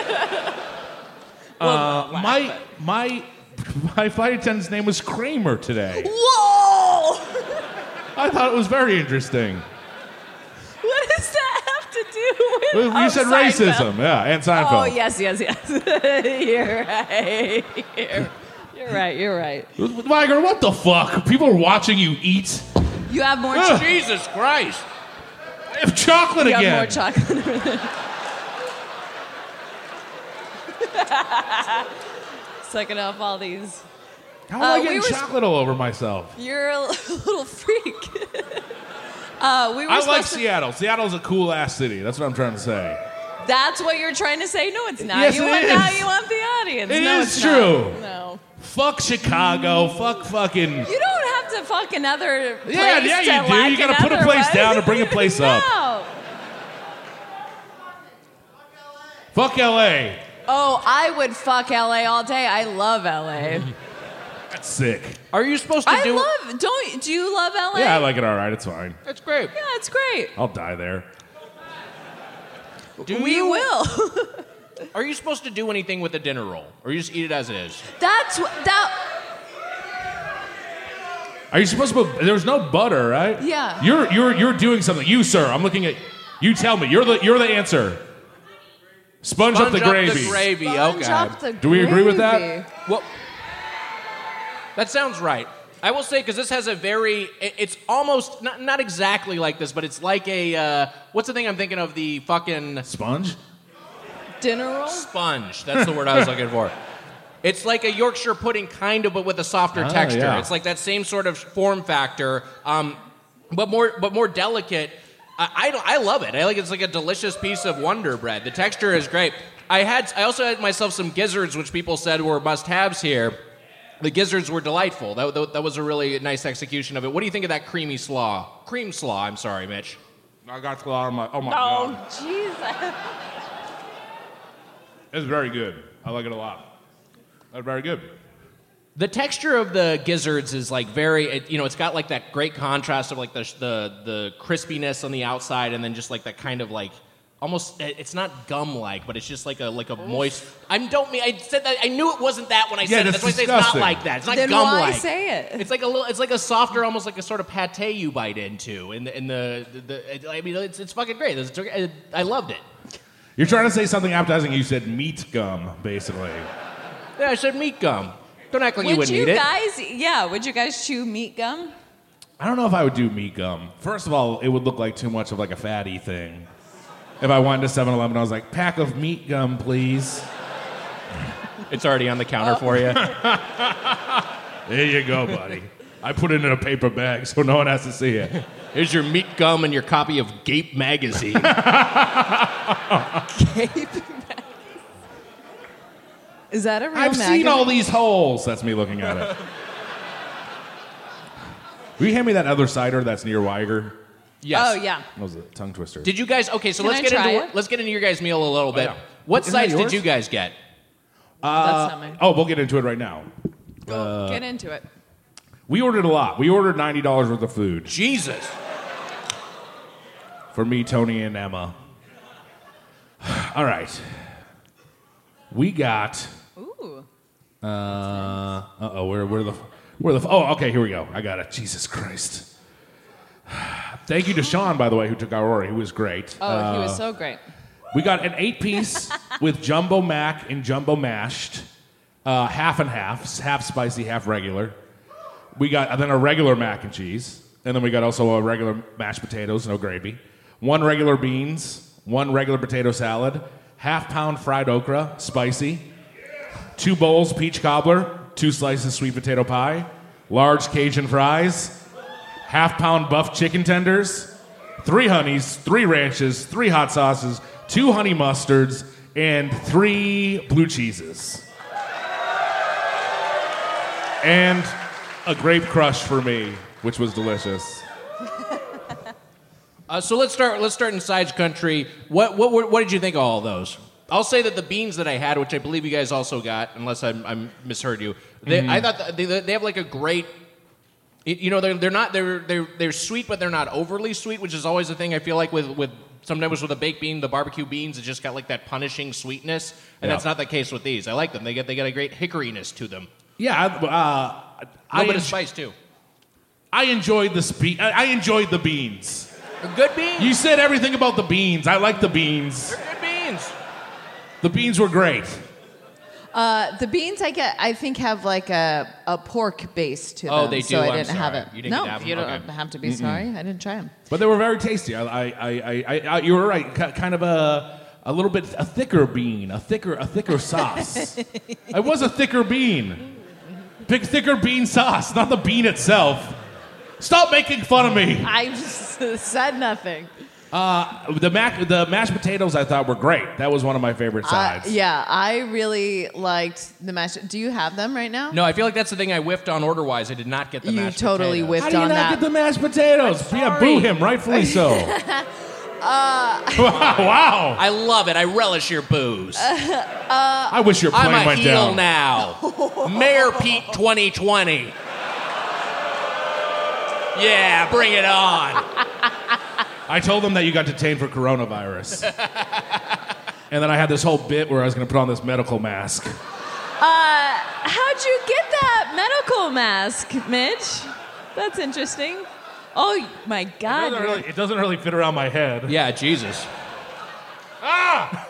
My flight attendant's name was Kramer today. Whoa! I thought it was very interesting. What does that have to do with? You said Seinfeld. racism, yeah, and Seinfeld. Oh yes. You're right. You're right. Weiger, what the fuck? People are watching you eat. You have more. Jesus Christ! I have chocolate you again. You have more chocolate. Sucking up all these How am I we getting were- chocolate all over myself? You're a little freak. We were I like supposed to- Seattle. Seattle's a cool ass city. That's what I'm trying to say. That's what you're trying to say? No, it's not. Yes, you it want is. Now you want the audience. It no, is it's true. Not. No. Fuck Chicago. Fuck fucking. You don't have to fuck another place Yeah, to you do. like You gotta put a another place one. down to bring a place up. No. Fuck LA. Oh, I would fuck LA all day. I love LA. That's sick. Are you supposed to do? Do you love LA? Yeah, I like it all right. It's fine. That's great. Yeah, it's great. I'll die there. We will. Are you supposed to do anything with the dinner roll, or you just eat it as it is? That. Are you supposed to put, there's no butter, right? Yeah. You're doing something. You, sir, I'm looking at you. Tell me. You're the answer. Sponge up the gravy. The gravy. Sponge Okay. up the Do we agree with that? gravy. Well, that sounds right. I will say, because this has a very, it's almost, not exactly like this, but it's like a, what's the thing I'm thinking of? The fucking Sponge? Dinner roll? sponge. That's the word I was looking for. It's like a Yorkshire pudding, kind of, but with a softer texture. yeah. It's like that same sort of form factor, but more delicate. I love it. It's like a delicious piece of Wonder Bread. The texture is great. I also had myself some gizzards, which people said were must-haves here. The gizzards were delightful. That was a really nice execution of it. What do you think of that creamy slaw? Cream slaw, I'm sorry, Mitch. I got slaw on my. Oh my Oh, god. Jesus. It's very good. I like it a lot. That's very good. The texture of the gizzards is like it's got like that great contrast of like the crispiness on the outside, and then just like that kind of like almost, it's not gum-like, but it's just like a moist. I said that. I knew it wasn't that when I said it. That's why I say it's not disgusting. like that. It's not Then gum-like. why say it? It's like it's like a softer, almost like a sort of pate you bite into. I mean, it's fucking great. I loved it. You're trying to say something appetizing. You said meat gum, basically. Yeah, I said meat gum. Don't act like you Would wouldn't you eat it. guys? Would you guys chew meat gum? I don't know if I would do meat gum. First of all, it would look like too much of like a fatty thing. If I went to 7-Eleven, I was like, pack of meat gum, please. It's already on the counter for you. There you go, buddy. I put it in a paper bag so no one has to see it. Here's your meat gum and your copy of Gape magazine. Is that a real I've magazine? seen all these holes. That's me looking at it. Will you hand me that other cider that's near Weiger? Yes. Oh yeah. That was a tongue twister. Did you guys? Okay, so Can let's I get try into it? let's get into your guys' meal a little bit. yeah. What Isn't that sides did yours? you guys get? That's not mine. Oh, we'll get into it right now. Get into it. We ordered a lot. We ordered $90 worth of food Jesus. for me, Tony, and Emma. All right. We got. Ooh. Oh, okay, here we go. I got it. Jesus Christ. Thank you to Sean, by the way, who took our order. He was great. Oh, he was so great. We got an 8-piece with jumbo mac and jumbo mashed, half and half spicy, half regular. We got then a regular mac and cheese, and then we got also a regular mashed potatoes, no gravy. 1 regular beans, 1 regular potato salad, half-pound fried okra, spicy. 2 bowls peach cobbler, 2 slices sweet potato pie, large Cajun fries, half-pound buff chicken tenders, 3 honeys, 3 ranches, 3 hot sauces, 2 honey mustards, and 3 blue cheeses. And a grape crush for me, which was delicious. So let's start in Sides Country. What did you think of all of those? I'll say that the beans that I had, which I believe you guys also got, unless I misheard you, I thought that they have like a great. They're sweet, but they're not overly sweet, which is always a thing I feel like with sometimes with a baked bean, the barbecue beans, it just got like that punishing sweetness, and that's not the case with these. I like them. They get a great hickoryness to them. Yeah, A little bit of spice too. I enjoyed I enjoyed the beans. Good beans. You said everything about the beans. I like the beans. They're good beans. The beans were great. The beans I think have like a pork base to them. Oh, they So do? I I'm didn't have sorry. it. You didn't no, have them? you don't Okay. have to be sorry. I didn't try them. But they were very tasty. I you were right. Kind of a little bit a thicker bean, a thicker sauce. It was a thicker bean. Big thicker bean sauce, not the bean itself. Stop making fun of me. I just said nothing. The mashed potatoes I thought were great. That was one of my favorite sides. Yeah, I really liked the mashed. Do you have them right now? No, I feel like that's the thing I whiffed on order-wise. I did not get the You mashed totally potatoes. whiffed How do you on not that. get the mashed potatoes? Yeah, boo him, rightfully so. Wow. I love it. I relish your booze. I wish your I'm plane a went heel down. now. Mayor Pete 2020. Yeah, bring it on. I told them that you got detained for coronavirus. And then I had this whole bit where I was going to put on this medical mask. How'd you get that medical mask, Mitch? That's interesting. Oh my God! It doesn't really fit around my head. Yeah, Jesus. Ah!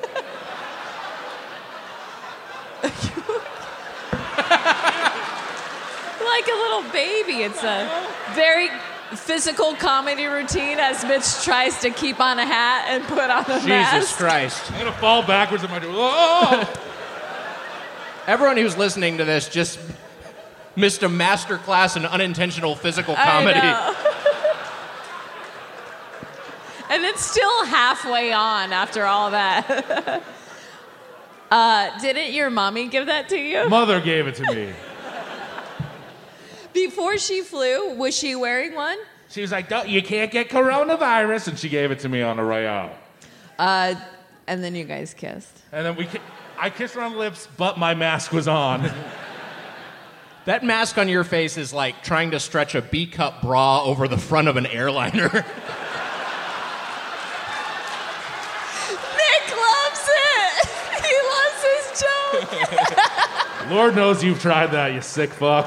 Like a little baby. It's a very physical comedy routine as Mitch tries to keep on a hat and put on a Jesus mask. Christ. I'm going to fall backwards in my... Oh! Everyone who's listening to this just missed a master class in unintentional physical comedy. I know. And it's still halfway on after all that. Didn't your mommy give that to you? Mother gave it to me. Before she flew, was she wearing one? She was like, you can't get coronavirus. And she gave it to me on the way out. And then you guys kissed. And then I kissed her on the lips, but my mask was on. That mask on your face is like trying to stretch a B-cup bra over the front of an airliner. Nick loves it. He loves his joke. Lord knows you've tried that, you sick fuck.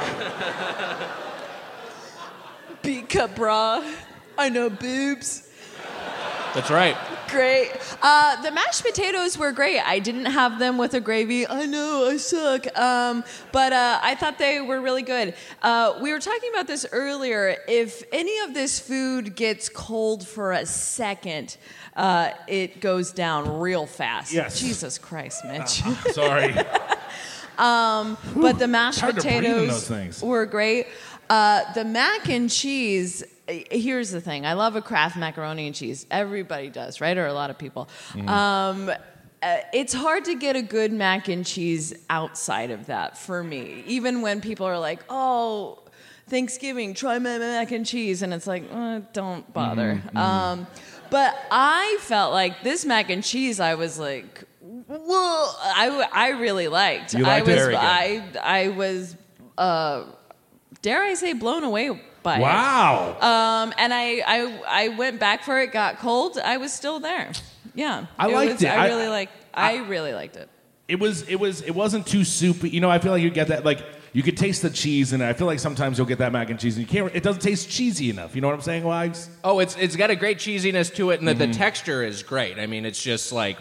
B-cup bra. I know boobs. That's right. Great. The mashed potatoes were great. I didn't have them with a gravy. I know, I suck. But I thought they were really good. We were talking about this earlier. If any of this food gets cold for a second, it goes down real fast. Yes. Jesus Christ, Mitch. Sorry. But the mashed hard to breathe in potatoes those things. were great. The mac and cheese, here's the thing. I love a Kraft macaroni and cheese. Everybody does, right? Or a lot of people. It's hard to get a good mac and cheese outside of that for me. Even when people are like, oh, Thanksgiving, try my mac and cheese. And it's like, don't bother. But I felt like this mac and cheese, I was like, whoa, I really liked. You liked it? Very good. I was, dare I say, blown away by it. Wow. And I went back for it, got cold. I was still there. Yeah. I liked it. I really liked it. It wasn't too soupy. You know, I feel like you get that, like, you could taste the cheese in it. I feel like sometimes you'll get that mac and cheese and it doesn't taste cheesy enough. You know what I'm saying, Wags? Oh, it's got a great cheesiness to it, and the texture is great. I mean, it's just like,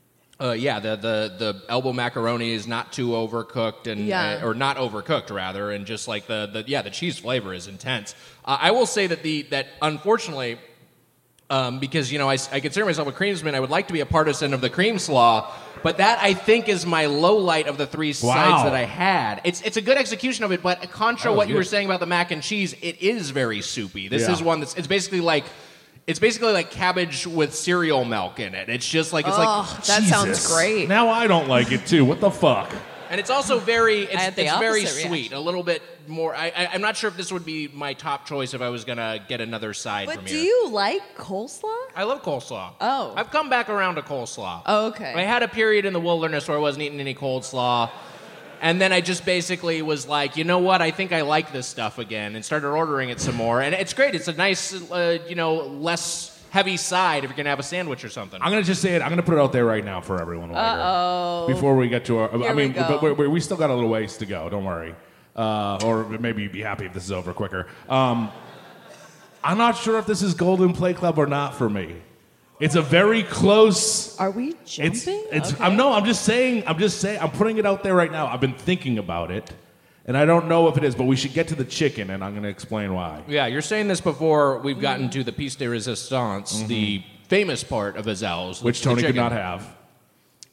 the elbow macaroni is not too overcooked and or not overcooked rather, and just like the cheese flavor is intense. I will say that unfortunately, because you know I consider myself a creamsman, I would like to be a partisan of the cream slaw, but that I think is my low light of the three sides that I had. It's a good execution of it, but contra what you were saying about the mac and cheese, it is very soupy. This is one it's basically like cabbage with cereal milk in it. It's just like that Jesus. sounds great. Now I don't like it too. What the fuck? And it's also very very opposite sweet. reaction. A little bit more. I'm not sure if this would be my top choice if I was gonna get another side But from do here. you like coleslaw? I love coleslaw. Oh. I've come back around to coleslaw. Oh, okay. I had a period in the wilderness where I wasn't eating any coleslaw. And then I just basically was like, you know what? I think I like this stuff again, and started ordering it some more. And it's great. It's a nice, less heavy side if you're gonna have a sandwich or something. I'm gonna just say it. I'm gonna put it out there right now for everyone. Before we get to our, Here we go. but we still got a little ways to go. Don't worry. Or maybe you'd be happy if this is over quicker. I'm not sure if this is Golden Play Club or not for me. It's a very close. Are we jumping? It's. Okay. I'm just saying. I'm putting it out there right now. I've been thinking about it, and I don't know if it is. But we should get to the chicken, and I'm going to explain why. Yeah, you're saying this before we've gotten to the piece de resistance, the famous part of Azel's, Which the Tony could chicken. not have.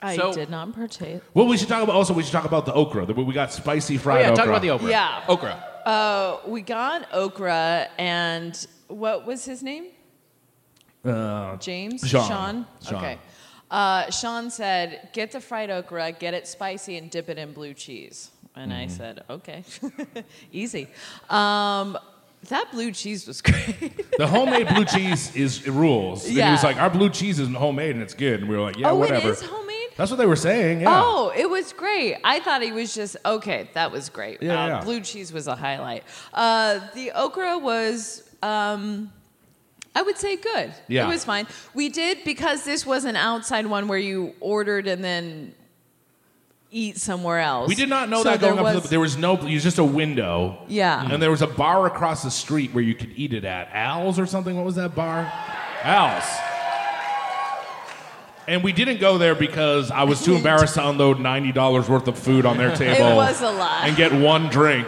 I So- did not partake. Well, we should talk about the okra. We got spicy fried yeah, okra. talk about the okra. Yeah. Okra. We got okra, and what was his name? James? Sean. Okay. Sean said, get the fried okra, get it spicy, and dip it in blue cheese. And I said, okay. Easy. That blue cheese was great. The homemade blue cheese it rules. And he Yeah. was like, our blue cheese isn't homemade and it's good. And we were like, yeah, Oh, whatever. it is homemade? That's what they were saying. Yeah. Oh, it was great. I thought he was just, okay, that was great. Yeah. Blue cheese was a highlight. The okra was, I would say good. Yeah. It was fine. We did, because this was an outside one where you ordered and then eat somewhere else. We did not know So that going there up. was- There was no. It was just a window. Yeah. And there was a bar across the street where you could eat it at. Al's or something. What was that bar? Al's. And we didn't go there because I was too embarrassed to unload $90 worth of food on their table. It was a lot. And get one drink.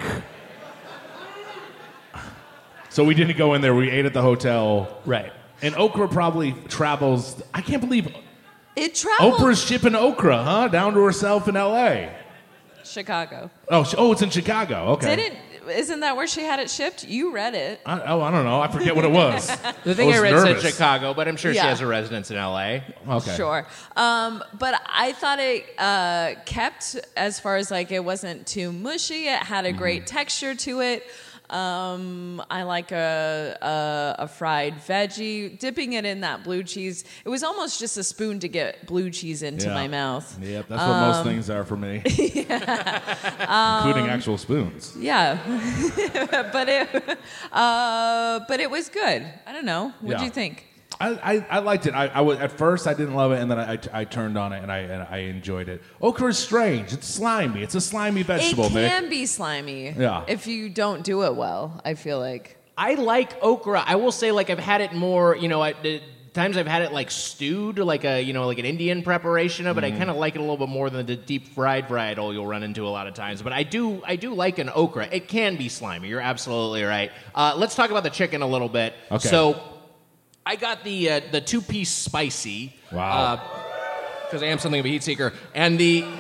So we didn't go in there. We ate at the hotel. Right. And okra probably travels. I can't believe It traveled. Oprah's shipping okra, huh? Down to herself in L.A. Chicago. Oh, it's in Chicago. Okay. Isn't that where she had it shipped? You read it. I don't know. I forget what it was. The thing I was read nervous. said Chicago, but I'm sure she Yeah. has a residence in L.A. Okay. Sure. But I thought it kept, as far as like it wasn't too mushy. It had a great texture to it. I like a fried veggie. Dipping it in that blue cheese. It was almost just a spoon to get blue cheese into Yeah. my mouth. Yep, that's what most things are for me. Including actual spoons. Yeah. but it was good. I don't know. What do Yeah. you think? I liked it. I was at first I didn't love it, and then I turned on it and I enjoyed it. Okra is strange. It's slimy. It's a slimy vegetable, It Nick. can be slimy. Yeah. If you don't do it well, I feel like. I like okra. I will say, like, I've had it more, the times I've had it like stewed, like like an Indian preparation of it. I kind of like it a little bit more than the deep fried varietal you'll run into a lot of times. But I do like an okra. It can be slimy. You're absolutely right. Let's talk about the chicken a little bit. Okay. So I got the 2-piece spicy. Wow. Because I am something of a heat seeker, and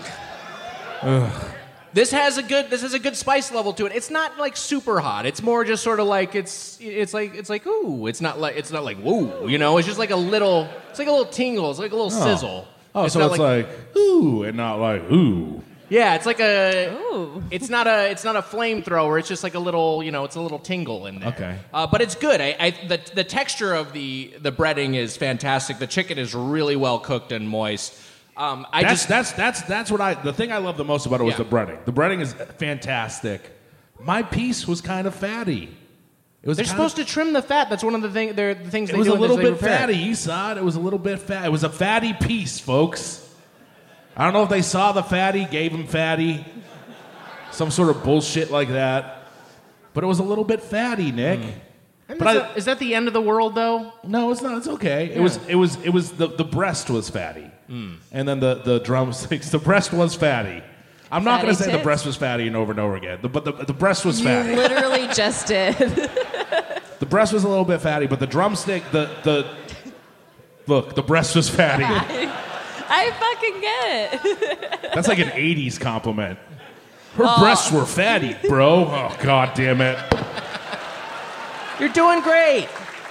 This has a good spice level to it. It's not like super hot. It's more just sort of like it's like ooh. It's not like woo. It's just like a little. It's like a little tingle. It's like a little sizzle. Oh, so not it's like ooh and not like ooh. yeah. It's like a. Ooh. It's not a flamethrower. It's just like a little. It's a little tingle in there. Okay. But it's good. The texture of the breading is fantastic. The chicken is really well cooked and moist. That's what the thing I love the most about it was Yeah. the breading. The breading is fantastic. My piece was kind of fatty. It was They're supposed to trim the fat. That's one of the things. The things It they was do a in little this, they bit prepare. fatty. You saw it. It was a little bit fat. It was a fatty piece, folks. I don't know if they saw the fatty, gave him fatty, some sort of bullshit like that. But it was a little bit fatty, Nick. Is that the end of the world, though? No, it's not. It's okay. It was the breast was fatty, and then the drumsticks. The breast was fatty. I'm not going to Fatty say the tits? breast was fatty and over again, but the breast was You fatty. literally just did. The breast was a little bit fatty, but the drumstick, the breast was fatty. I fucking get it. That's like an 80s compliment. Her breasts were fatty, bro. Oh, God damn it. You're doing great.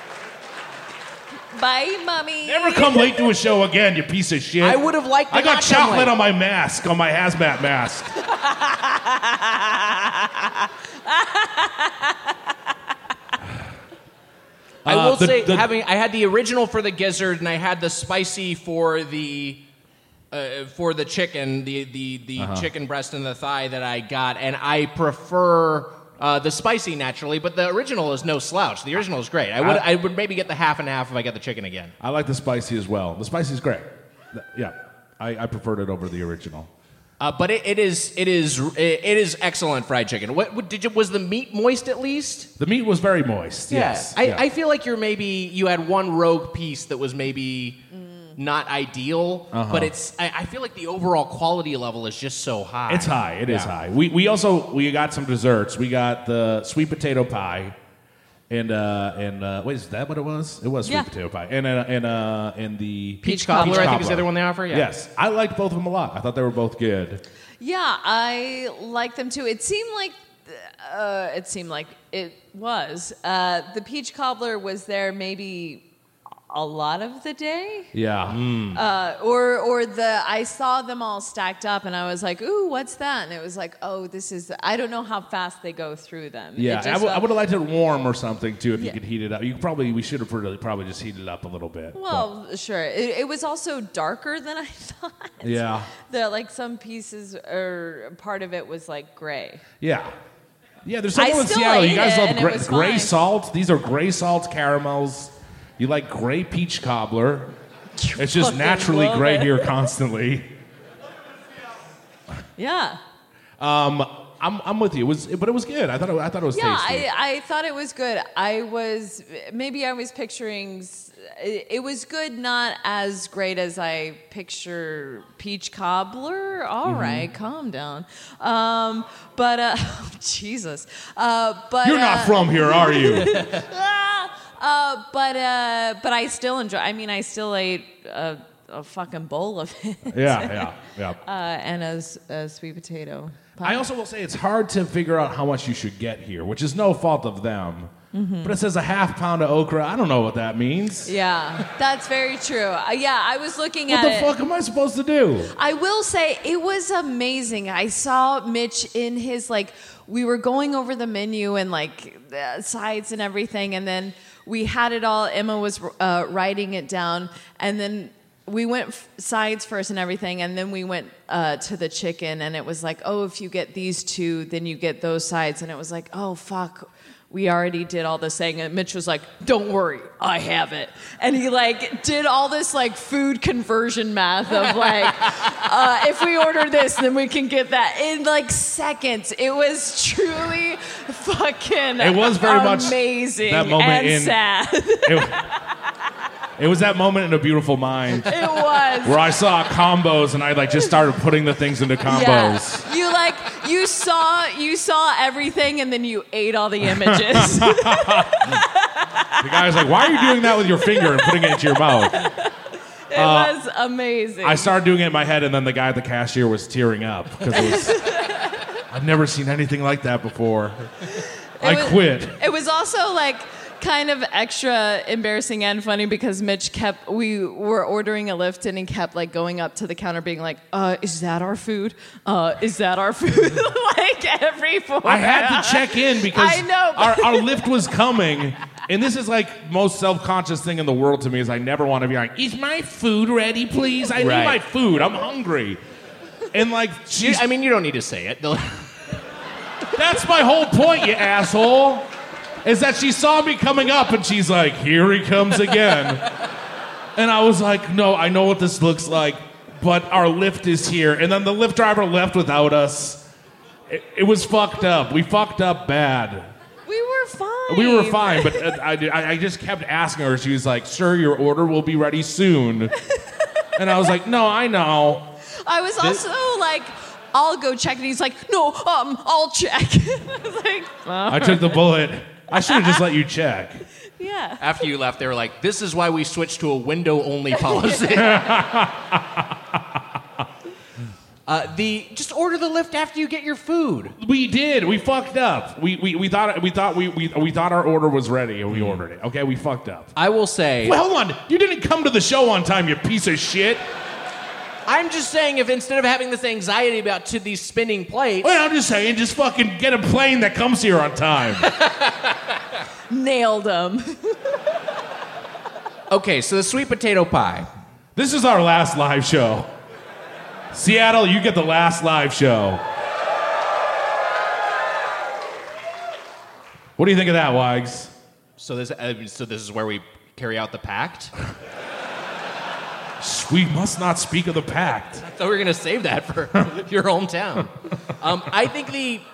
Bye, mommy. Never come late to a show again, you piece of shit. I would have liked to I got not come chocolate late. on my mask, on my hazmat mask. I will the- say, the- I had the original for the gizzard, and I had the spicy for the chicken, the chicken breast and the thigh that I got, and I prefer the spicy naturally, but the original is no slouch. The original is great. I would maybe get the half and half if I got the chicken again. I like the spicy as well. The spicy is great. Yeah, I preferred it over the original. But it is excellent fried chicken. Was the meat moist at least? The meat was very moist. Yes. Yeah. I feel like you had one rogue piece that was maybe not ideal, but I feel like the overall quality level is just so high. It's high. It is high. We also got some desserts. We got the sweet potato pie, And wait, is that what it was? It was sweet Yeah. potato pie. And the Peach cobbler, I think, is the other one they offer. Yeah. Yes, I liked both of them a lot. I thought they were both good. Yeah, I like them too. It seemed like it was. The peach cobbler was there maybe a lot of the day. Yeah. I saw them all stacked up and I was like, ooh, what's that? And it was like, oh, I don't know how fast they go through them. Yeah, It I just would felt- have liked it warm or something too if you Yeah. could heat it up. We should have probably just heated it up a little bit. Well, sure. It was also darker than I thought. But, yeah. Like some pieces or part of it was like gray. Yeah. Yeah, there's something I with still Seattle. You ate guys it, love and it gray, was gray fine. salt. These are gray salt caramels. You like gray peach cobbler. It's just fucking naturally love gray it. here constantly. Yeah. I'm with you. But it was good. I thought it was Yeah, tasty. I thought it was good. I was picturing. It was good, not as great as I picture peach cobbler. All Mm-hmm. right, calm down. Jesus. But You're not from here, are you? but I still enjoy. I mean, I still ate a fucking bowl of it. yeah. And a sweet potato pie. I also will say it's hard to figure out how much you should get here, which is no fault of them. Mm-hmm. But it says a half pound of okra. I don't know what that means. Yeah, that's very true. I was looking What at the it. fuck am I supposed to do? I will say it was amazing. I saw Mitch in his we were going over the menu and the sides and everything, and then we had it all. Emma was writing it down, and then we went sides first and everything, and then we went to the chicken, and it was like, oh, if you get these two, then you get those sides, and it was like, oh fuck. We already did all this thing, and Mitch was like, don't worry, I have it. And he did all this food conversion math of if we order this, then we can get that in seconds. It was truly fucking It was very much amazing that moment and in- sad. It was that moment in A Beautiful Mind It was. where I saw combos and I just started putting the things into combos. Yeah. You saw everything and then you ate all the images. The guy was like, "Why are you doing that with your finger and putting it into your mouth?" It was amazing. I started doing it in my head, and then the guy at the cashier was tearing up because I've never seen anything like that before. I quit. It was also kind of extra embarrassing and funny because Mitch we were ordering a Lyft and he kept going up to the counter being like, is that our food? Is that our food? Every 4 I had to check in because I know, our lift was coming. And this is most self-conscious thing in the world to me is I never want to be like, is my food ready, please? I need Right. my food. I'm hungry. And she's, You don't need to say it. that's my whole point, you asshole. Is that she saw me coming up and she's like, here he comes again. And I was like, no, I know what this looks like, but our lift is here. And then the Lyft driver left without us. It was fucked up. We fucked up bad. We were fine. We were fine, but I just kept asking her. She was like, sir, your order will be ready soon. And I was like, no, I know. I was also I'll go check. And he's like, no, I'll check. I was like, I took the bullet. I should have just let you check. yeah. After you left, they were like, this is why we switched to a window-only policy. Just order the Lyft after you get your food. We did. We fucked up. We thought our order was ready and we ordered it. Okay, we fucked up. I will say, Well, hold on. You didn't come to the show on time, you piece of shit. I'm just saying if instead of having this anxiety about these spinning plates, Well, I'm just saying, just fucking get a plane that comes here on time. Nailed him. okay, so the sweet potato pie. This is our last live show. Seattle, you get the last live show. What do you think of that, Wags? So this is where we carry out the pact? We must not speak of the pact. I thought we were going to save that for your hometown. I think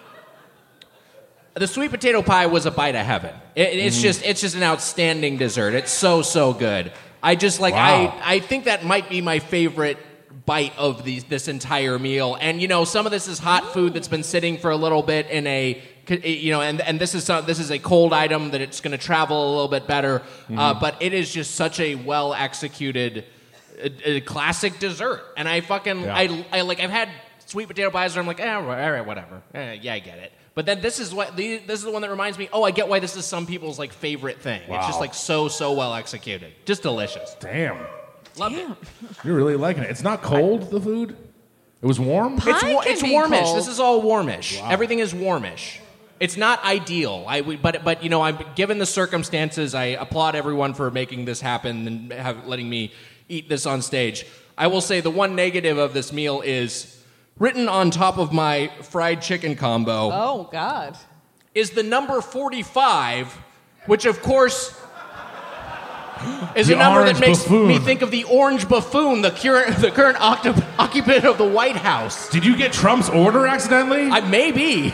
the sweet potato pie was a bite of heaven. It's just an outstanding dessert. It's so good. I just Wow. I think that might be my favorite bite of this entire meal. And some of this is hot food that's been sitting for a little bit in a and this is a cold item that it's going to travel a little bit better, but it is just such a well executed a classic dessert, and I I've had sweet potato pies where I'm like, all right, whatever, yeah, I get it. But then this is the one that reminds me, I get why this is some people's like favorite thing. Wow. It's just like so well executed, just delicious. Damn. Love it. You're really liking it. It's not cold, the food? It was warm? Pie It's can be warmish. cold. This is all warmish. Wow. Everything is warmish. It's not ideal. But I'm given the circumstances, I applaud everyone for making this happen and letting me eat this on stage. I will say the one negative of this meal is written on top of my fried chicken combo Oh God. is the number 45, which of course is The a number that orange makes buffoon. me think of the orange buffoon, the current occupant of the White House. Did you get Trump's order accidentally? Maybe.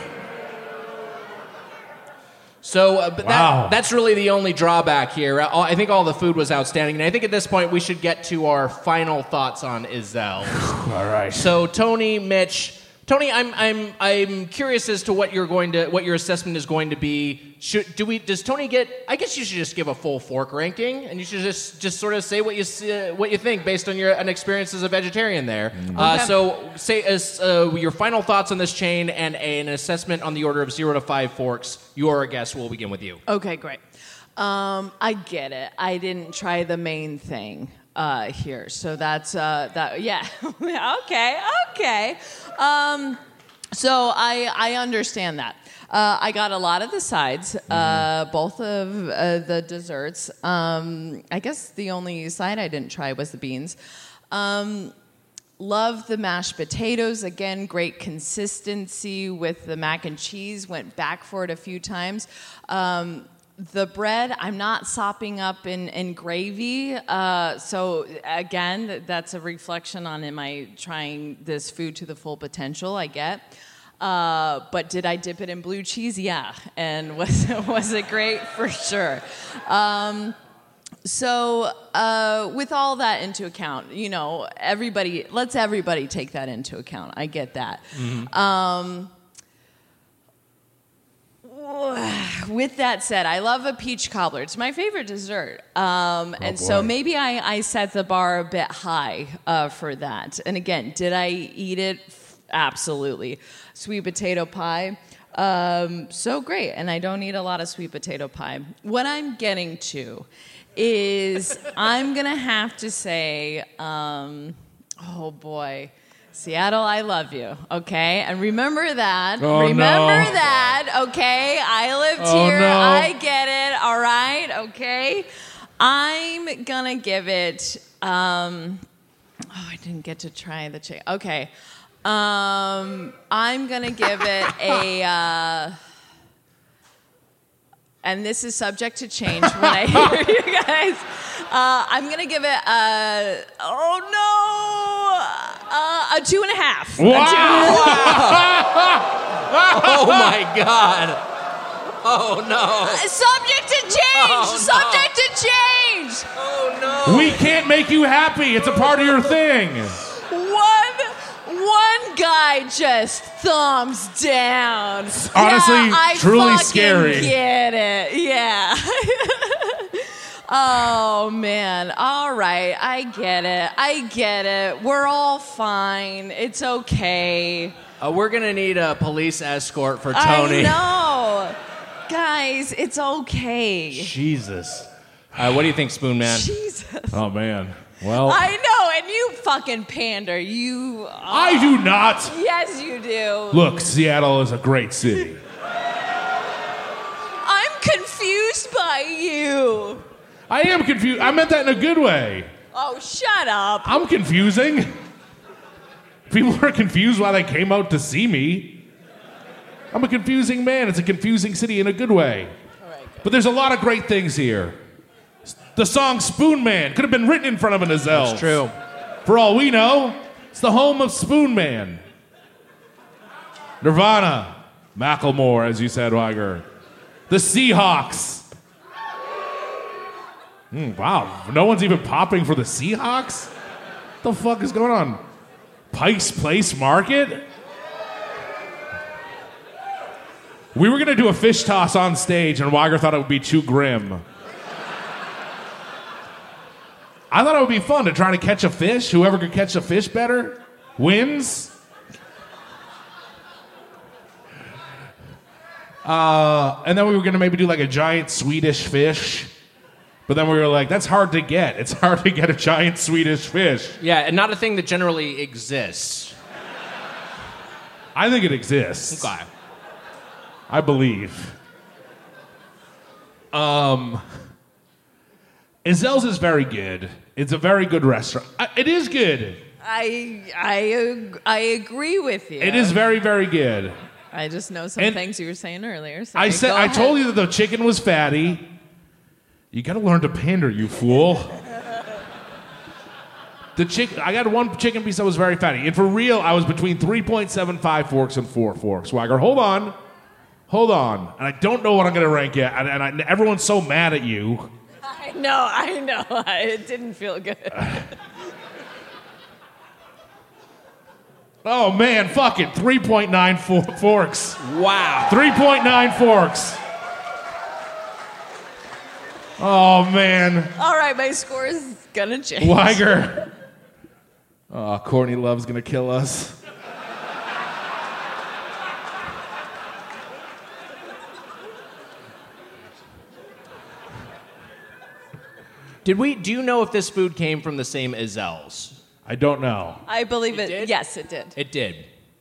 So, but Wow. that's really the only drawback here. I think all the food was outstanding, and I think at this point we should get to our final thoughts on Izzel. All right. So, Tony, Mitch, I'm curious as to what your assessment is going to be. Does Tony get? I guess you should just give a full fork ranking, and you should just sort of say what you think based on an experience as a vegetarian there. So say your final thoughts on this chain and an assessment on the order of 0 to 5 forks. Your guest will begin with you. Okay, great. I get it. I didn't try the main thing here, so that's that. Yeah. Okay. So I understand that. I got a lot of the sides, both of the desserts. I guess the only side I didn't try was the beans. Love the mashed potatoes. Again, great consistency with the mac and cheese. Went back for it a few times. The bread, I'm not sopping up in gravy. So again, that's a reflection on am I trying this food to the full potential? I get. But did I dip it in blue cheese? Yeah. And was it great? For sure. So with all that into account, let's everybody take that into account. I get that. Mm-hmm. With that said, I love a peach cobbler. It's my favorite dessert. So maybe I set the bar a bit high for that. And again, did I eat it? Absolutely. Sweet potato pie. So great. And I don't eat a lot of sweet potato pie. What I'm getting to is I'm going to have to say, oh boy, Seattle, I love you, okay? And remember that. That, okay? I lived here. No. I get it, all right? Okay? I'm gonna give it, I didn't get to try the chicken. Okay. I'm gonna give it a, and this is subject to change when I hear you guys. I'm going to give it a 2.5. Wow! Oh my God! Oh no! Subject to change. Oh, no. Subject to change. Oh no! We can't make you happy. It's a part of your thing. One guy just thumbs down. Honestly, I truly fucking scary. Get it? Yeah. Oh man. All right. I get it. We're all fine. It's okay. We're gonna need a police escort for Tony. I know. Guys, it's okay. Jesus. What do you think, Spoon Man? Jesus. Oh, man. Well, I know, and you fucking pander. You. I do not. Yes, you do. Look, Seattle is a great city. I'm confused by you. I am confused. I meant that in a good way. Oh, shut up. I'm confusing. People are confused why they came out to see me. I'm a confusing man. It's a confusing city in a good way. All right. But there's a lot of great things here. The song Spoon Man could have been written in front of an Azelle. That's true. For all we know, it's the home of Spoon Man. Nirvana, Macklemore, as you said, Weiger. The Seahawks. Wow, no one's even popping for the Seahawks? What the fuck is going on? Pike's Place Market? We were going to do a fish toss on stage, and Weiger thought it would be too grim. I thought it would be fun to try to catch a fish. Whoever could catch a fish better wins. And then we were going to maybe do like a giant Swedish fish. But then we were like, that's hard to get. It's hard to get a giant Swedish fish. Yeah, and not a thing that generally exists. I think it exists. Okay. I believe. Izel's is very good. It's a very good restaurant. It is good. I agree with you. It is very, very good. I just know some And things you were saying earlier. So I go ahead. told you that the chicken was fatty. You got to learn to pander, you fool. I got one chicken piece that was very fatty. And for real, I was between 3.75 forks and 4 forks. Swagger, hold on. And I don't know what I'm going to rank yet. And everyone's so mad at you. I know. It didn't feel good. Oh, man, fuck it. 3.9 forks. Wow. 3.9 forks. Oh, man. All right, my score is gonna change. Weiger. Oh, Courtney Love's going to kill us. Do you know if this food came from the same Izel's? I don't know. I believe it. did? Yes, it did. It did.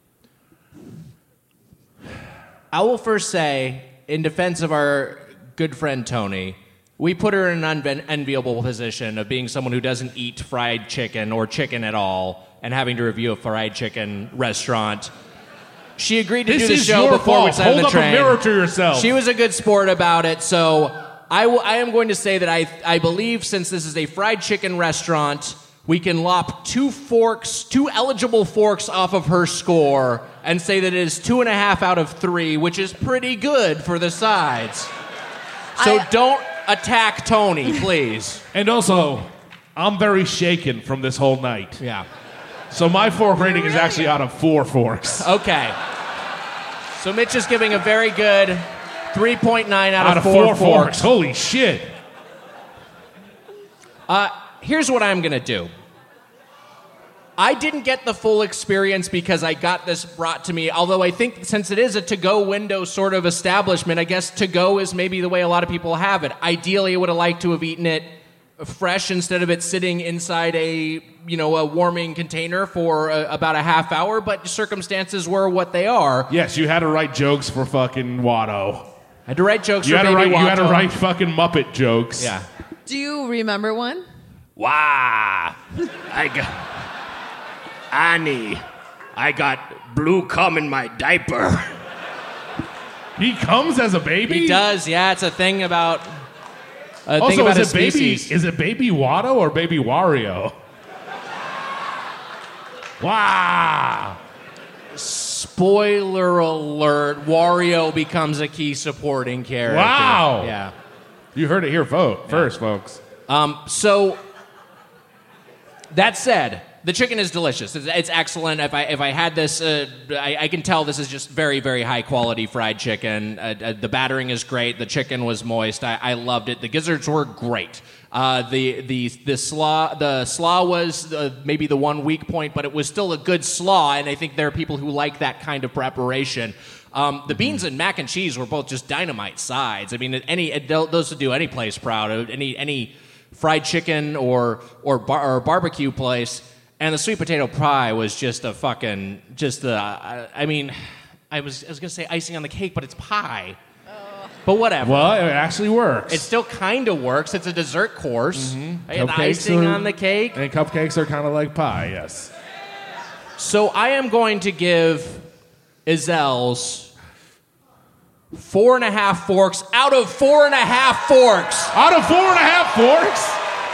I will first say, in defense of our good friend Tony, we put her in an unenviable position of being someone who doesn't eat fried chicken or chicken at all and having to review a fried chicken restaurant. She agreed to This do the is show your before we fault. sat on Hold the up train. a mirror to yourself. She was a good sport about it, so I am going to say that I believe since this is a fried chicken restaurant, we can lop 2 eligible forks off of her score and say that it is 2.5 out of 3, which is pretty good for the sides. So don't attack Tony, please. And also, I'm very shaken from this whole night. Yeah. So my fork rating is actually out of 4 forks. Okay. So Mitch is giving a very good 3.9 Out of 4 forks. Holy shit. Here's what I'm going to do. I didn't get the full experience because I got this brought to me, although I think since it is a to-go window sort of establishment, I guess to-go is maybe the way a lot of people have it. Ideally, I would have liked to have eaten it fresh instead of it sitting inside a warming container for about a half hour, but circumstances were what they are. Yes, you had to write jokes for fucking Watto. I had to write jokes You for had Baby to Watto. write fucking Muppet jokes. Yeah. Do you remember one? Wow. Annie, I got blue cum in my diaper. He comes as a baby? He does, yeah. It's a thing about Also, his is species. it Baby Watto or Baby Wario? Wow. Spoiler alert, Wario becomes a key supporting character. Wow. Yeah. You heard it here first, folks. So, that said, the chicken is delicious. It's excellent. If I had this, I can tell this is just very, very high quality fried chicken. The battering is great. The chicken was moist. I loved it. The gizzards were great. The slaw was maybe the one weak point, but it was still a good slaw. And I think there are people who like that kind of preparation. The beans and mac and cheese were both just dynamite sides. I mean, those would do any place proud. Any fried chicken or barbecue place. And the sweet potato pie was just a fucking, I was going to say icing on the cake, but it's pie. But whatever. Well, it actually works. It still kind of works. It's a dessert course. Mm-hmm. The icing on the cake. And cupcakes are kind of like pie, yes. So I am going to give Izel's 4.5 forks out of 4.5 forks. Out of 4.5 forks?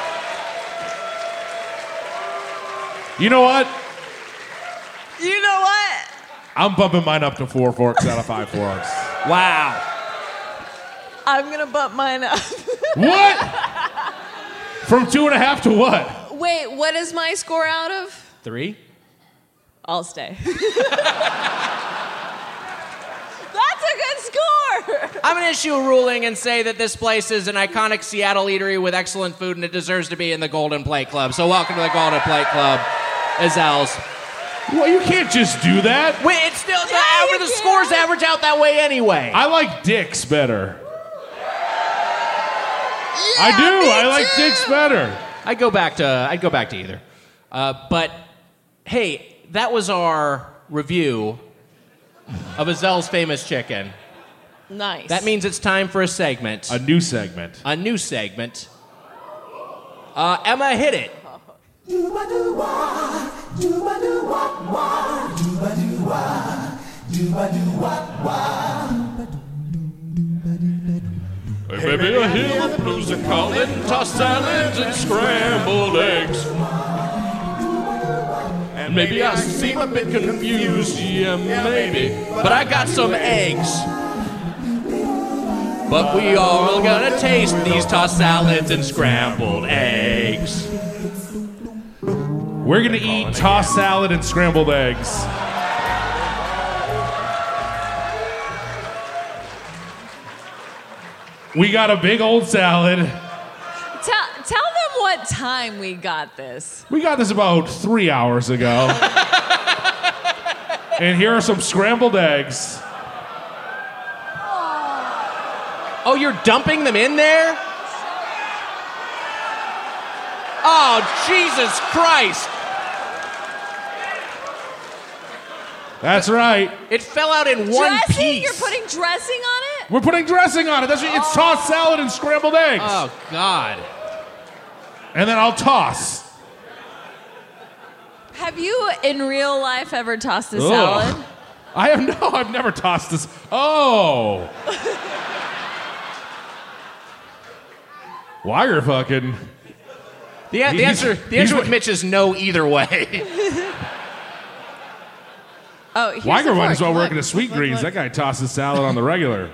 You know what? You know what? I'm bumping mine up to 4 forks out of 5 forks. Wow. I'm gonna bump mine up. What? From 2.5 to what? Wait, what is my score out of? 3? I'll stay. That's a good score. I'm going to issue a ruling and say that this place is an iconic Seattle eatery with excellent food, and it deserves to be in the Golden Plate Club. So welcome to the Golden Plate Club, Azels. Well, you can't just do that. Wait, it's still you the can. scores average out that way anyway. I like Dick's better. I do. I like Dick's better. I'd go back to either. But hey, that was our review of Azell's Famous Chicken. Nice. That means it's time for a segment. A new segment. A new segment. Emma, hit it. Hey, baby, I hear the blues are calling, tossed salads and scrambled eggs. And maybe I seem a bit confused, yeah, maybe. But I got some eggs. But we all gonna taste these tossed salads and scrambled eggs. We're gonna eat tossed salad and scrambled eggs. We got a big old salad. Tell them what time we got this. We got this about 3 hours ago. And here are some scrambled eggs. Oh, you're dumping them in there? Oh, Jesus Christ. That's right. It fell out in one Dressing? piece. You're putting dressing on it? We're putting dressing on it. That's right. It's tossed salad and scrambled eggs. Oh, God. And then I'll toss. Have you, in real life, ever tossed a Ugh. salad? I've never tossed this. Oh. Wire fucking. The answer with Mitch is no either way. Oh, here's Weiger the might as well fork. work Look, at a Sweet look, Greens. look. That guy tosses salad on the regular.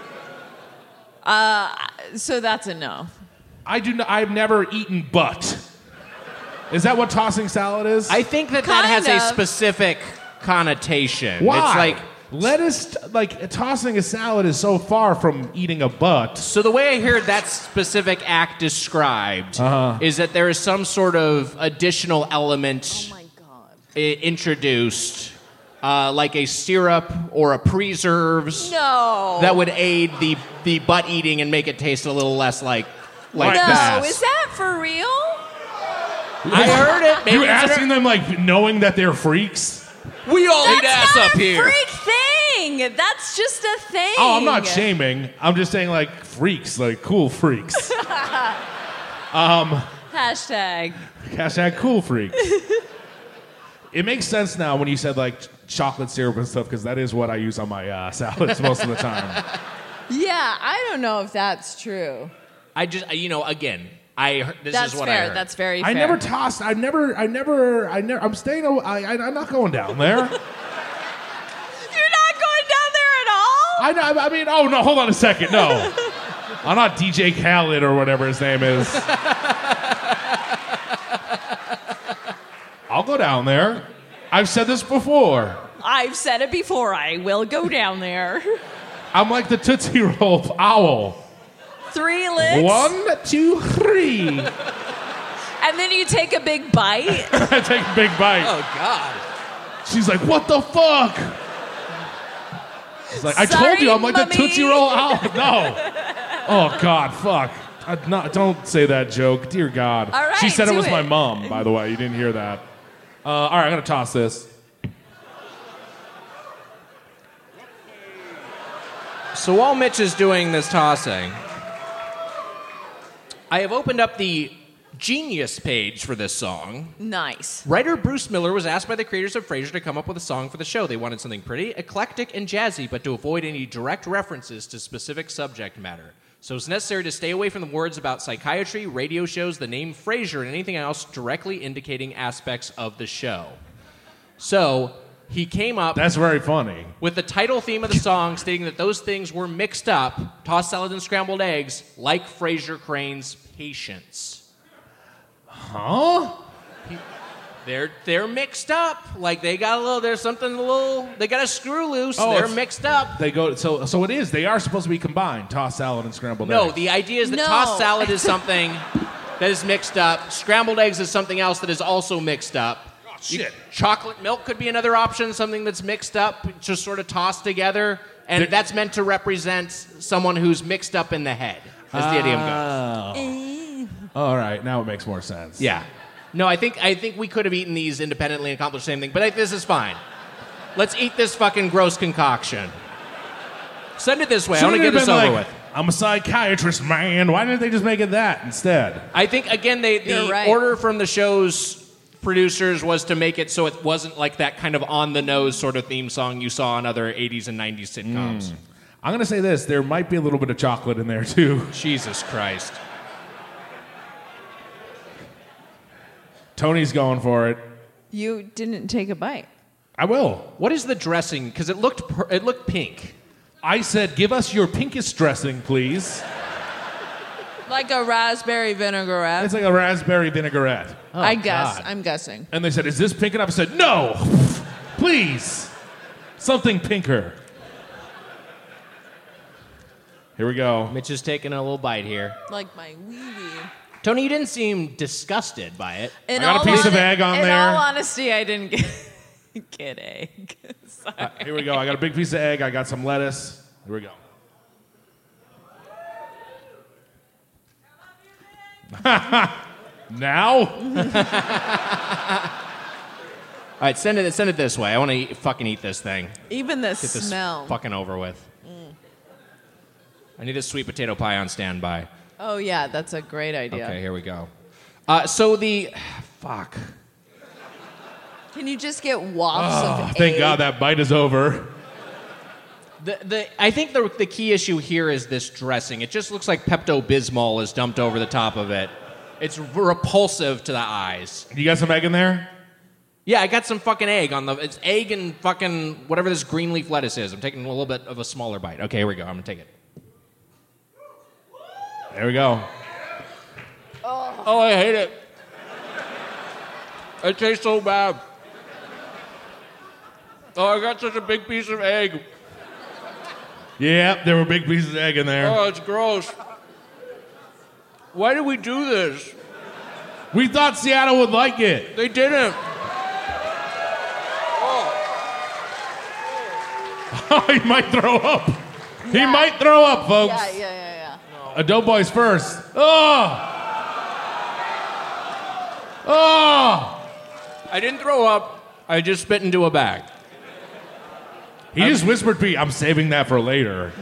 So that's a no. I've never eaten butt. Is that what tossing salad is? I think that Kind has a of. specific connotation. Why? It's like, lettuce, tossing a salad is so far from eating a butt. so the way I heard that specific act described is that there is some sort of additional element Oh my God. introduced, like a syrup or a preserves No. that would aid the butt eating and make it taste a little less like no, that. is that for real? I heard it. Maybe You're it's asking them knowing that they're freaks? We all eat That's ass not up a here. freak thing. That's just a thing. Oh, I'm not shaming. I'm just saying freaks, cool freaks. Hashtag. Hashtag cool freaks. It makes sense now when you said chocolate syrup and stuff because that is what I use on my salads most of the time. Yeah, I don't know if that's true. I just, again, this That's is what fair. I heard. That's very fair. I never tossed. I'm staying. I'm not going down there. You're not going down there at all? I mean, oh no, hold on a second. No, I'm not DJ Khaled or whatever his name is. I'll go down there. I've said this before. I've said it before. I will go down there. I'm like the Tootsie Roll owl. 3 licks. 1, 2, 3. And then you take a big bite. I take a big bite. Oh, God. She's like, what the fuck? She's like, I Sorry, told you, I'm like the Mummy. Tootsie Roll owl. No. Oh, God, fuck. Don't say that joke. Dear God. All right, she said it do was my it. mom, by the way. You didn't hear that. All right, I'm going to toss this. So while Mitch is doing this tossing, I have opened up the Genius page for this song. Nice. Writer Bruce Miller was asked by the creators of Frasier to come up with a song for the show. They wanted something pretty, eclectic, and jazzy, but to avoid any direct references to specific subject matter. So it's necessary to stay away from the words about psychiatry, radio shows, the name Frasier, and anything else directly indicating aspects of the show. So he came up That's very funny. with the title theme of the song stating that those things were mixed up, tossed salad and scrambled eggs, like Frasier Crane's Patience. Huh? They're mixed up. Like they got a little. There's something a little. They got a screw loose. Oh, They're it's- mixed up. They go so it is. They are supposed to be combined. Tossed salad and scrambled No, eggs. the idea is that No. tossed salad is something that is mixed up. Scrambled eggs is something else that is also mixed up. shit. Chocolate milk could be another option, something that's mixed up, just sort of tossed together. And that's meant to represent someone who's mixed up in the head, as the idiom goes. All right, now it makes more sense. Yeah. No, I think we could have eaten these independently and accomplished the same thing, but this is fine. Let's eat this fucking gross concoction. Send it this way. I want to get this over with. I'm a psychiatrist, man. Why didn't they just make it that instead? I think, again, the You're right. order from the show's producers was to make it so it wasn't like that kind of on-the-nose sort of theme song you saw on other 80s and 90s sitcoms. I'm gonna say this: there might be a little bit of chocolate in there too. Jesus Christ. Tony's going for it. You didn't take a bite. I will. What is the dressing? Because it looked pink. I said, give us your pinkest dressing, please. Like a raspberry vinaigrette. It's like a raspberry vinaigrette. I guess. God. I'm guessing. And they said, is this pink enough? I said, no, please. Something pinker. Here we go. Mitch is taking a little bite here. Like my weenie. Tony, you didn't seem disgusted by it. I got a piece of egg on in there. all honesty, I didn't get egg. Sorry. Here we go. I got a big piece of egg. I got some lettuce. Here we go. Now? All right, send it this way. I want to fucking eat this thing. Even the Get this smell. fucking over with. I need a sweet potato pie on standby. Oh yeah, that's a great idea. Okay, here we go. Fuck. Can you just get wafts of egg? Thank God that bite is over. I think the key issue here is this dressing. It just looks like Pepto-Bismol is dumped over the top of it. It's repulsive to the eyes. You got some egg in there? Yeah, I got some fucking egg on it's egg and fucking whatever this green leaf lettuce is. I'm taking a little bit of a smaller bite. Okay, here we go. I'm gonna take it. There we go. Oh, I hate it. It tastes so bad. Oh, I got such a big piece of egg. Yeah, there were big pieces of egg in there. Oh, it's gross. Why did we do this? We thought Seattle would like it. They didn't. He might throw up. He might throw up, folks. Yeah. Doughboys first. Oh! Oh! I didn't throw up. I just spit into a bag. He just whispered, "Pete, I'm saving that for later."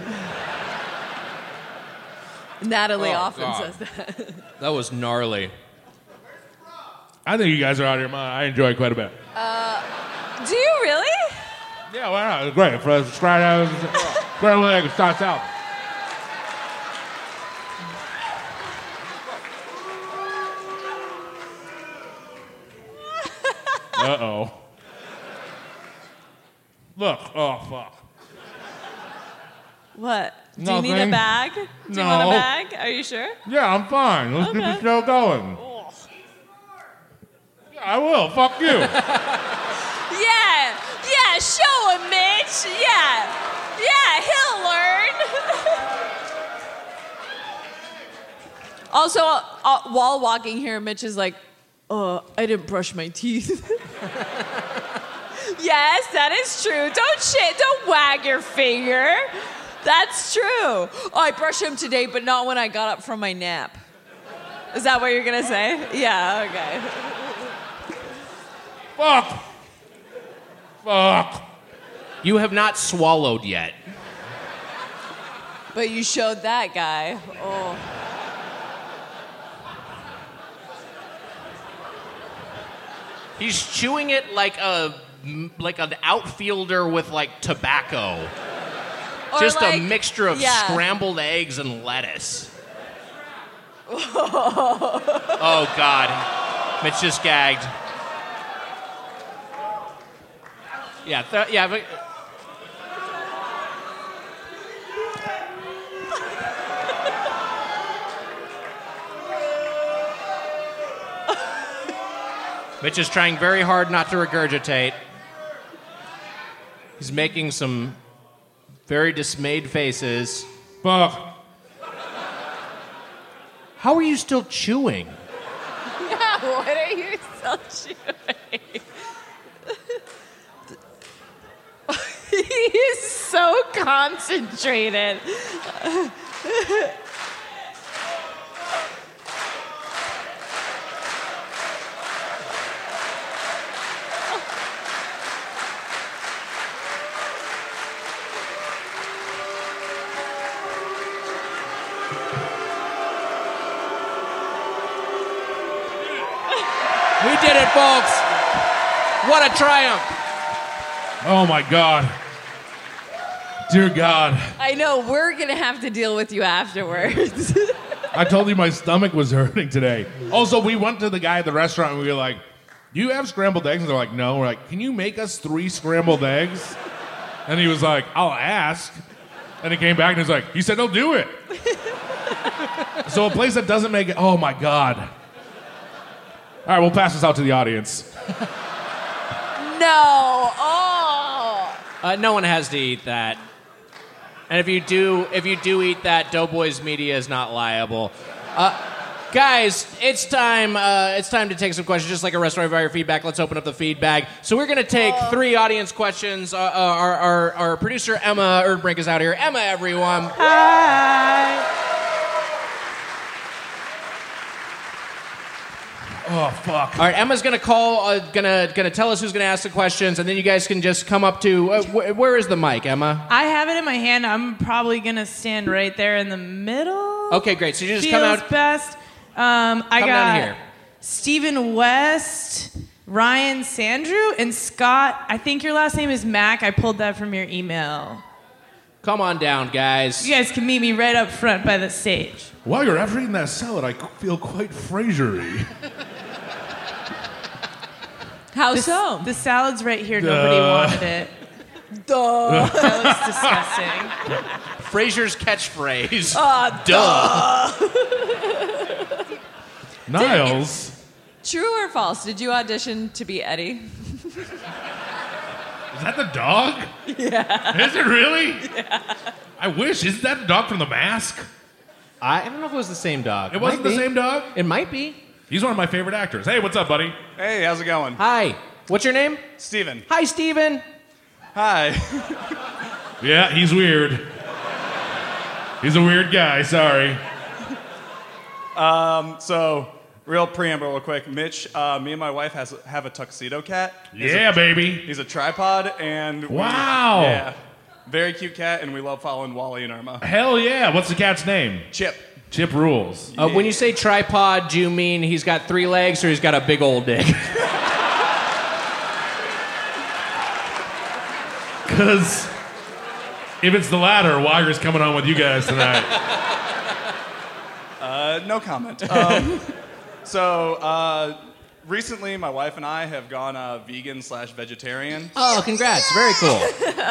Natalie Oh, often God. says that. That was gnarly. I think you guys are out of your mind. I enjoy it quite a bit. Do you really? Yeah, why not? It's great. For scrambled egg starts out. Uh-oh. Look. Oh, fuck. What? Do you need a Nothing. bag? Do you want a No. bag? Are you sure? Yeah, I'm fine. Let's keep the Okay. show going. Yeah, I will. Fuck you. Yeah, show him, Mitch. Yeah, he'll learn. Also, while walking here, Mitch is like, I didn't brush my teeth. Yes, that is true. Don't wag your finger. That's true. Oh, I brushed him today, but not when I got up from my nap. Is that what you're gonna say? Yeah, okay. Fuck. Fuck. You have not swallowed yet. But you showed that guy. Oh. He's chewing it like an outfielder with like tobacco. Or Just like- a mixture of yeah. scrambled eggs and lettuce. Oh God, Mitch just gagged. Yeah, but. Mitch is trying very hard not to regurgitate. He's making some very dismayed faces. Fuck. How are you still chewing? Yeah, what are you still chewing? He's so concentrated. We did it, folks. What a triumph. Oh my God. Dear God. I know, we're going to have to deal with you afterwards. I told you my stomach was hurting today. Also, we went to the guy at the restaurant and we were like, do you have scrambled eggs? And they're like, no. We're like, can you make us 3 scrambled eggs? And he was like, I'll ask. And he came back and he was like, he said he'll do it. So a place that doesn't make it, oh my God. All right, we'll pass this out to the audience. No. Oh. No one has to eat that. And if you do eat that, Doughboys Media is not liable. Guys, it's time to take some questions, just like a restaurant via feedback. Let's open up the feedback. So we're going to take 3 audience questions. Our producer, Emma Erdbrink, is out here. Emma, everyone. Hi. Oh, fuck. All right, Emma's going to call, gonna tell us who's going to ask the questions, and then you guys can just come up to, where is the mic, Emma? I have it in my hand. I'm probably going to stand right there in the middle. Okay, great. So you just Feels come out. best. I Come got down here. Stephen West, Ryan Sandrew, and Scott. I think your last name is Mac. I pulled that from your email. Come on down, guys. You guys can meet me right up front by the stage. While you're after eating that salad, I feel quite Frasier-y. How so? The salad's right here. Nobody wanted it. Duh. That was disgusting. Frasier's catchphrase. Duh. Niles. True or false? Did you audition to be Eddie? Is that the dog? Yeah. Is it really? Yeah. I wish. Isn't that the dog from The Mask? I don't know if it was the same dog. It wasn't the same dog? It might be. He's one of my favorite actors. Hey, what's up, buddy? Hey, how's it going? Hi. What's your name? Steven. Hi, Steven. Hi. Yeah, he's weird. He's a weird guy, sorry. So, real preamble real quick. Mitch, me and my wife have a tuxedo cat. Yeah, baby. He's a tripod, and Wow. Yeah. Very cute cat, and we love following Wally and Irma. Hell yeah. What's the cat's name? Chip. Chip rules. When you say tripod, do you mean he's got 3 legs or he's got a big old dick? Because if it's the latter, Weiger's coming on with you guys tonight. No comment. Recently, my wife and I have gone vegan/vegetarian. Oh, congrats. Very cool.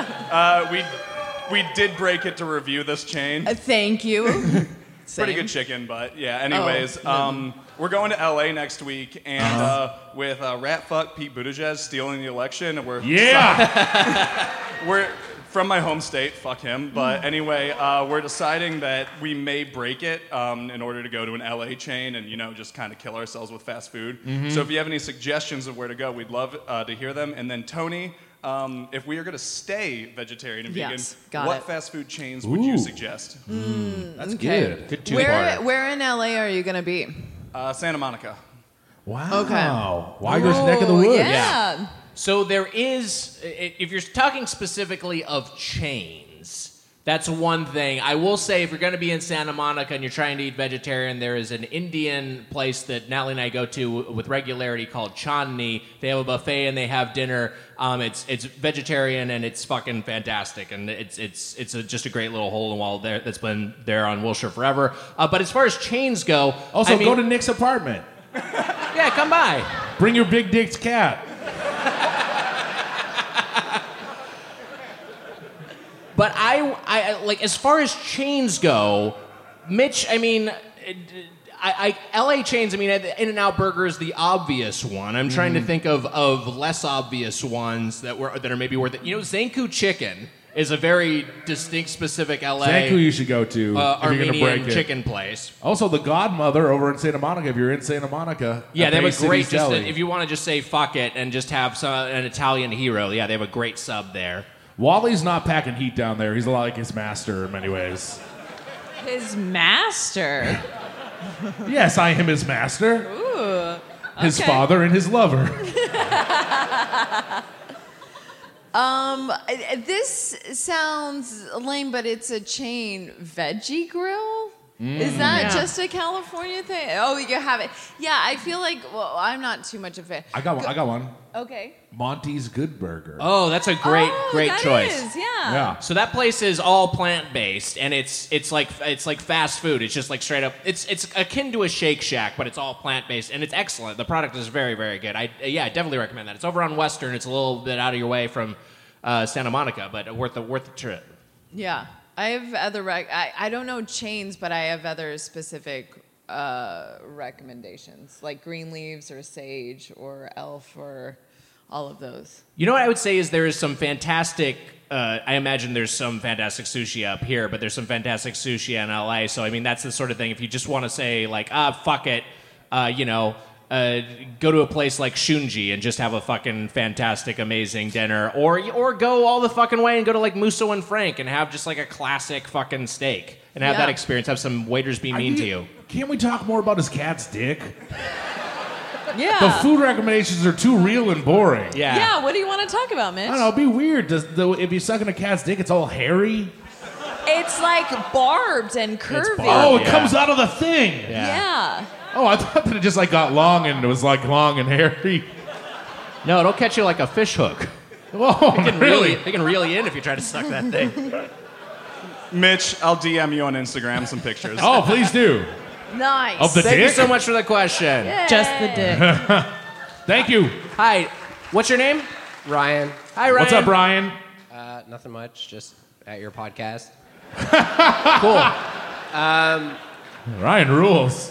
We did break it to review this chain. Thank you. Pretty good chicken, but yeah. Anyways, we're going to LA next week, and with rat fuck Pete Buttigieg stealing the election, we're from my home state. Fuck him. But anyway, we're deciding that we may break it in order to go to an LA chain and just kind of kill ourselves with fast food. Mm-hmm. So if you have any suggestions of where to go, we'd love to hear them. And then Tony. If we are going to stay vegetarian and vegan, what fast food chains would you suggest? That's Okay. good. Good two-parter. Where in LA are you going to be? Santa Monica. Wow. Okay. Weiger's neck of the woods. Yeah. So there is, if you're talking specifically of chains, that's one thing. I will say, if you're going to be in Santa Monica and you're trying to eat vegetarian, there is an Indian place that Natalie and I go to with regularity called Chandni. They have a buffet and they have dinner. It's vegetarian and it's fucking fantastic, and it's just a great little hole in the wall there that's been there on Wilshire forever. But as far as chains go, Also, go to Nick's apartment. Yeah, come by. Bring your big dick's cat. But I like, as far as chains go, Mitch, I mean, LA chains, I mean, In-N-Out Burger is the obvious one. I'm trying to think of less obvious ones that are maybe worth it. You know, Zanku Chicken is a very distinct, specific LA Zanku you should go to if you're going to Armenian break it. chicken place. Also, the Godmother over in Santa Monica, if you're in Santa Monica. Yeah, at they have Bay a City great, Deli. if you want to just say fuck it and just have an Italian hero, yeah, they have a great sub there. Wally's not packing heat down there. He's a lot like his master in many ways. His master. Yes, I am his master. Ooh. His Okay. father and his lover. This sounds lame, but it's a chain. Veggie Grill? Is that just a California thing? Oh, you have it. Yeah, I feel like, well, I'm not too much of a fan. I got one. Okay. Monty's Good Burger. Oh, that's a great that choice. is, yeah. Yeah. So that place is all plant based, and it's like fast food. It's just like straight up. It's akin to a Shake Shack, but it's all plant based, and it's excellent. The product is very, very good. I definitely recommend that. It's over on Western. It's a little bit out of your way from Santa Monica, but worth the trip. Yeah. I have other, I don't know chains, but I have other specific recommendations, like Greenleaves or Sage or Elf or all of those. You know what I would say is there is some fantastic. I imagine there's some fantastic sushi up here, but there's some fantastic sushi in LA. So I mean, that's the sort of thing. If you just want to say like, fuck it, go to a place like Shunji and just have a fucking fantastic, amazing dinner, or go all the fucking way and go to like Musso and Frank and have just like a classic fucking steak and have that experience. Have some waiters be mean to you. Can't we talk more about his cat's dick? Yeah. The food recommendations are too real and boring. Yeah, what do you want to talk about, Mitch? I don't know, it'd be weird. If you suck on a cat's dick, it's all hairy? It's like barbed and curvy. Oh, it comes out of the thing. Yeah. Oh, I thought that it just like got long and it was like long and hairy. No, it'll catch you like a fish hook. Whoa, They can reel you in if you try to suck that thing. Mitch, I'll DM you on Instagram some pictures. Oh, please do. Nice. Of the Thank dick? you so much for the question. Just the dick. Thank you. Hi, what's your name? Ryan. Hi, Ryan. What's up, Brian? Nothing much, just at your podcast. Cool. Ryan rules.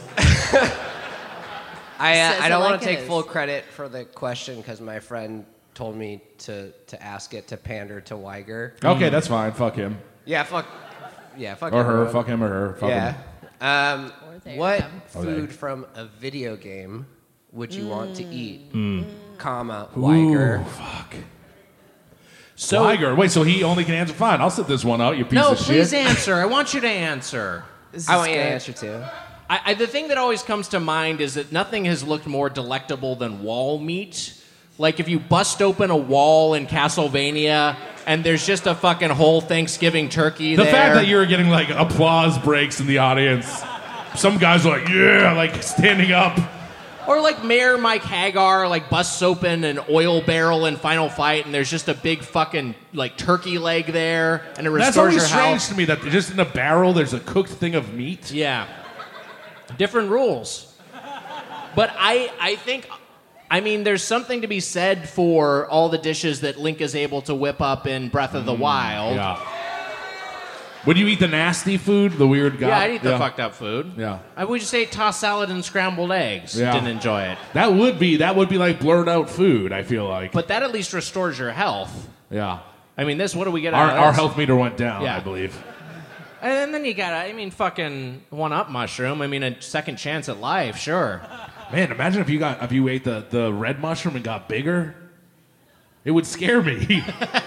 I don't like want to it take is. full credit for the question because my friend told me to ask it to pander to Weiger. Okay, that's fine. Fuck him. Yeah, fuck Or her. everyone. Fuck him or her. Fuck Yeah. him. they What them. food from a video game would you want to eat? Comma, Ooh, Weiger. fuck. So, Tiger. Wait, so he only can answer? Fine, I'll sit this one out, you piece no, of shit. please answer. I want you to answer. I want you to answer too. The thing that always comes to mind is that nothing has looked more delectable than wall meat. Like if you bust open a wall in Castlevania and there's just a fucking whole Thanksgiving turkey The there. fact that you're getting like applause breaks in the audience. Some guys are like, yeah, like standing up. Or like Mayor Mike Hagar like busts open an oil barrel in Final Fight and there's just a big fucking like turkey leg there and it That's restores always your strange health. to me that just in a barrel there's a cooked thing of meat. Yeah. Different rules. But I think, I mean, there's something to be said for all the dishes that Link is able to whip up in Breath of the Wild. Yeah. Would you eat the nasty food, the weird guy? Yeah, I'd eat the fucked up food. Yeah. I would just say tossed salad and scrambled eggs. Yeah. Didn't enjoy it. That would be like blurred out food, I feel like. But that at least restores your health. Yeah. I mean, what do we get out of Our this? health meter went down, Yeah. I believe. And then you got, fucking one-up mushroom. I mean, a second chance at life, sure. Man, imagine if you ate the red mushroom and got bigger. It would scare me.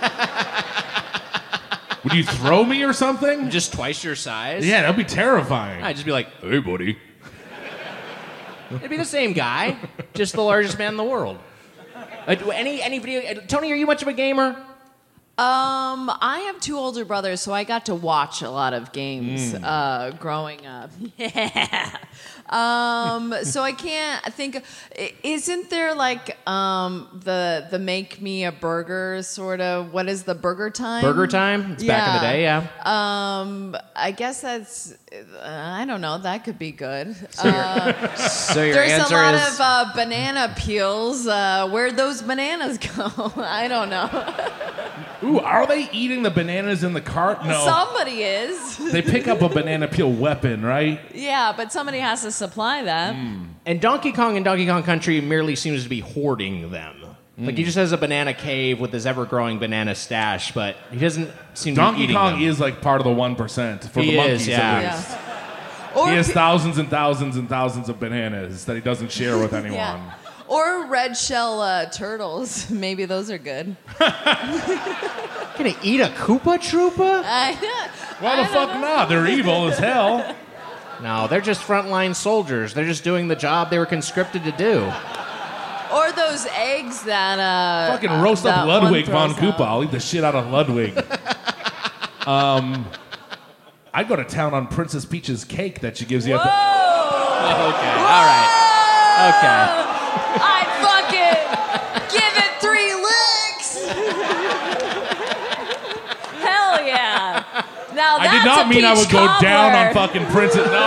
Would you throw me or something? Just twice your size? Yeah, that'd be terrifying. I'd just be like, hey, buddy. it'd be the same guy, just the largest man in the world. Any video... Tony, are you much of a gamer? I have two older brothers, so I got to watch a lot of games growing up. Yeah. So I can't think. Isn't there like the make me a burger sort of? What is the Burger Time? Burger Time? It's back in the day, yeah. I guess that's. I don't know. That could be good. So your There's a answer lot is of banana peels. Where'd those bananas go? I don't know. Ooh, are they eating the bananas in the cart? No. Somebody is. They pick up a banana peel weapon, right? Yeah, but somebody has to supply that. And Donkey Kong in Donkey Kong Country merely seems to be hoarding them. Like, he just has a banana cave with his ever-growing banana stash, but he doesn't seem to be Donkey eating Kong them. is like part of the 1% for He the monkeys is, yeah. at least. Or He has pe- thousands and thousands and thousands of bananas that he doesn't share with anyone. Yeah. Or red shell turtles. Maybe those are good. Gonna eat a Koopa Troopa? Why the fuck not? They're evil as hell. No, they're just frontline soldiers. They're just doing the job they were conscripted to do. Or those eggs that Fucking roast that up Ludwig one von throws Koopa. I'll eat the shit out of Ludwig. I go to town on Princess Peach's cake that she gives you at the... Okay, all right. Okay. I fucking give it 3 licks. Hell yeah. Now I that's did not a mean I would peach go down on cobbler. fucking Princess... No,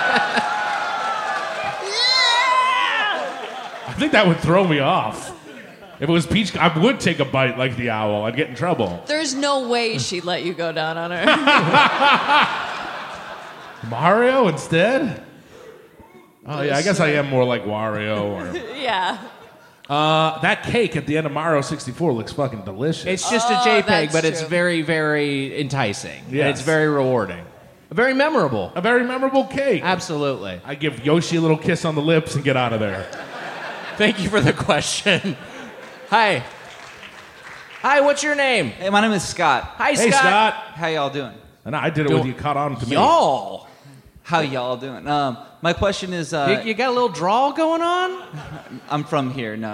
I think that would throw me off. If it was Peach, I would take a bite like the owl. I'd get in trouble. There's no way she'd let you go down on her. Mario instead? Oh, yeah, I guess I am more like Wario. Or... Yeah. That cake at the end of Mario 64 looks fucking delicious. It's just a Oh, JPEG, that's but it's true. very, very enticing. And Yes. it's very rewarding. Very memorable. A very memorable cake. Absolutely. I give Yoshi a little kiss on the lips and get out of there. Thank you for the question. Hi. Hi, what's your name? Hey, my name is Scott. Hi, Hey, Scott. How y'all doing? And I did it with you caught on to me. Y'all. How y'all doing? My question is, You got a little drawl going on? I'm from here. No.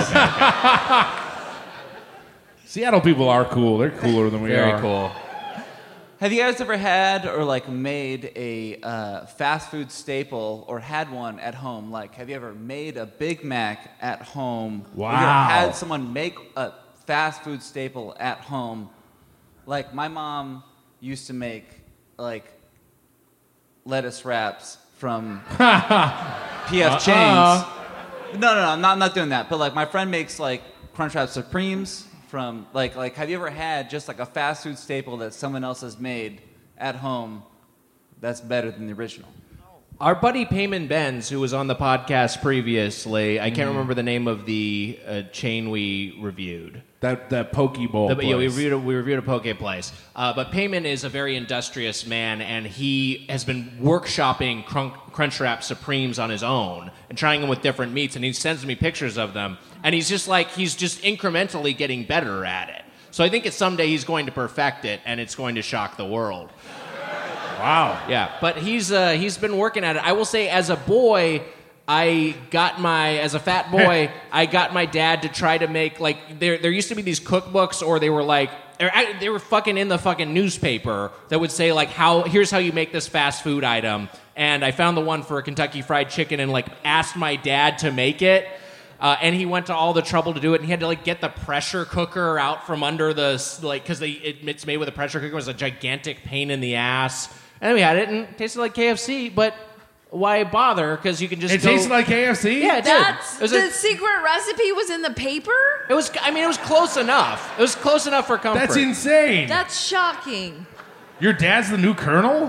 Seattle people are cool. They're cooler than we are. Very cool. Have you guys ever had or like made a fast food staple or had one at home? Like, have you ever made a Big Mac at home? Wow. Or you ever had someone make a fast food staple at home? Like, my mom used to make like lettuce wraps from PF Chang's. No, I'm not doing that. But like, my friend makes like Crunchwrap Supremes from like have you ever had just like a fast food staple that someone else has made at home that's better than the original? Our buddy Payman Benz, who was on the podcast previously, I can't remember the name of the chain we reviewed. That poke bowl place. Yeah, we reviewed a poke place. But Payman is a very industrious man, and he has been workshopping Crunchwrap Supremes on his own and trying them with different meats, and he sends me pictures of them. And he's just incrementally getting better at it. So I think someday he's going to perfect it, and it's going to shock the world. Wow. Yeah, but he's been working at it. I will say, as a boy, as a fat boy, I got my dad to try to make, like, there used to be these cookbooks, or they were fucking in the fucking newspaper that would say, like, here's how you make this fast food item. And I found the one for Kentucky Fried Chicken and, like, asked my dad to make it. And he went to all the trouble to do it, and he had to, like, get the pressure cooker out from under the, like, because it's made with a pressure cooker. It was a gigantic pain in the ass. And then we had it, and it tasted like KFC, but why bother? Because you can just tasted like KFC? Yeah, it That's did. the secret recipe was in the paper? It was close enough. It was close enough for comfort. That's insane. That's shocking. Your dad's the new colonel?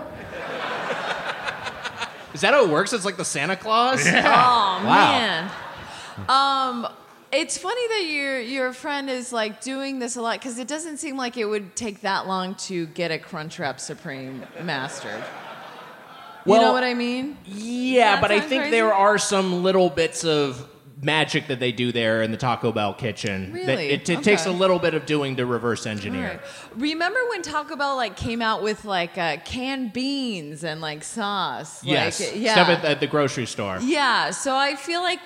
Is that how it works? It's like the Santa Claus? Yeah. Oh, Wow. man. It's funny that your friend is like doing this a lot because it doesn't seem like it would take that long to get a Crunchwrap Supreme mastered. You know what I mean? Yeah, That but I sound think crazy? there are some little bits of magic that they do there in the Taco Bell kitchen. That Really? it takes a Okay. little bit of doing to reverse All engineer. right. Remember when Taco Bell like came out with like canned beans and like sauce? Yes. Like, yeah. Stuff at the grocery store. Yeah, so I feel like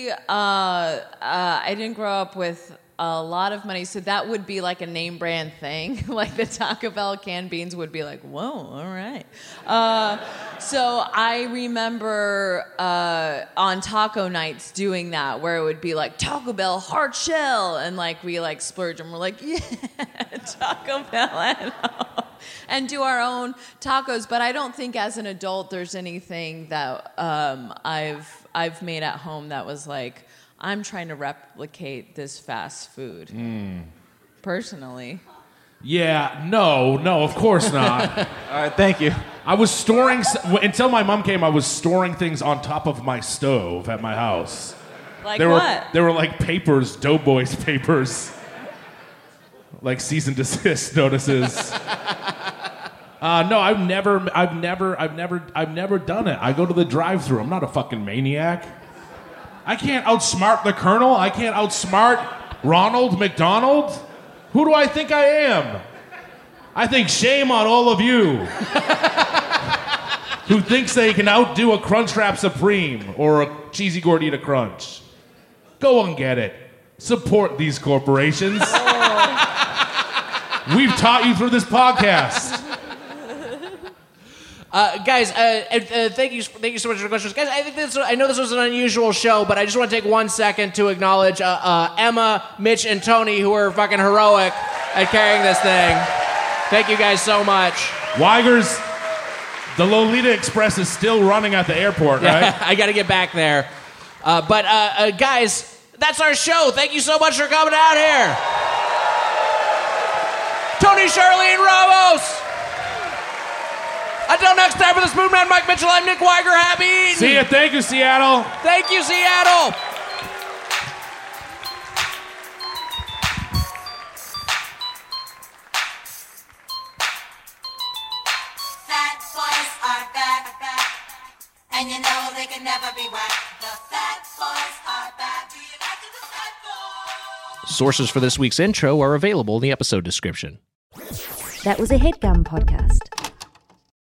I didn't grow up with a lot of money, so that would be like a name brand thing. Like the Taco Bell canned beans would be like, whoa, all right. So I remember on taco nights doing that, where it would be like Taco Bell hard shell, and like we like splurge and we're like, yeah, Taco Bell at home. And do our own tacos. But I don't think as an adult there's anything that I've made at home that was like, I'm trying to replicate this fast food. Personally. Yeah, no, of course not. All right, thank you. I was storing, until my mom came, I was storing things on top of my stove at my house. Like what? They were like papers, Doughboys papers. Like cease and desist notices. No, I've never done it. I go to the drive-thru. I'm not a fucking maniac. I can't outsmart the Colonel. I can't outsmart Ronald McDonald. Who do I think I am? I think shame on all of you who thinks they can outdo a Crunchwrap Supreme or a Cheesy Gordita Crunch. Go and get it. Support these corporations. We've taught you through this podcast. Guys, thank you so much for the questions. Guys, I know this was an unusual show, but I just want to take 1 second to acknowledge Emma, Mitch, and Tony, who are fucking heroic at carrying this thing. Thank you guys so much. Weigers, the Lolita Express is still running at the airport, right? I got to get back there. But guys, that's our show. Thank you so much for coming out here. Tony, Charlene, Ramos. Until next time, for the Spoonman, Mike Mitchell, I'm Nick Weiger. Happy eating. See ya. Thank you, Seattle. Thank you, Seattle. Fat boys are back, and you know they can never be whacked. The fat boys are back. Do you like the fat boys? Sources for this week's intro are available in the episode description. That was a HeadGum podcast.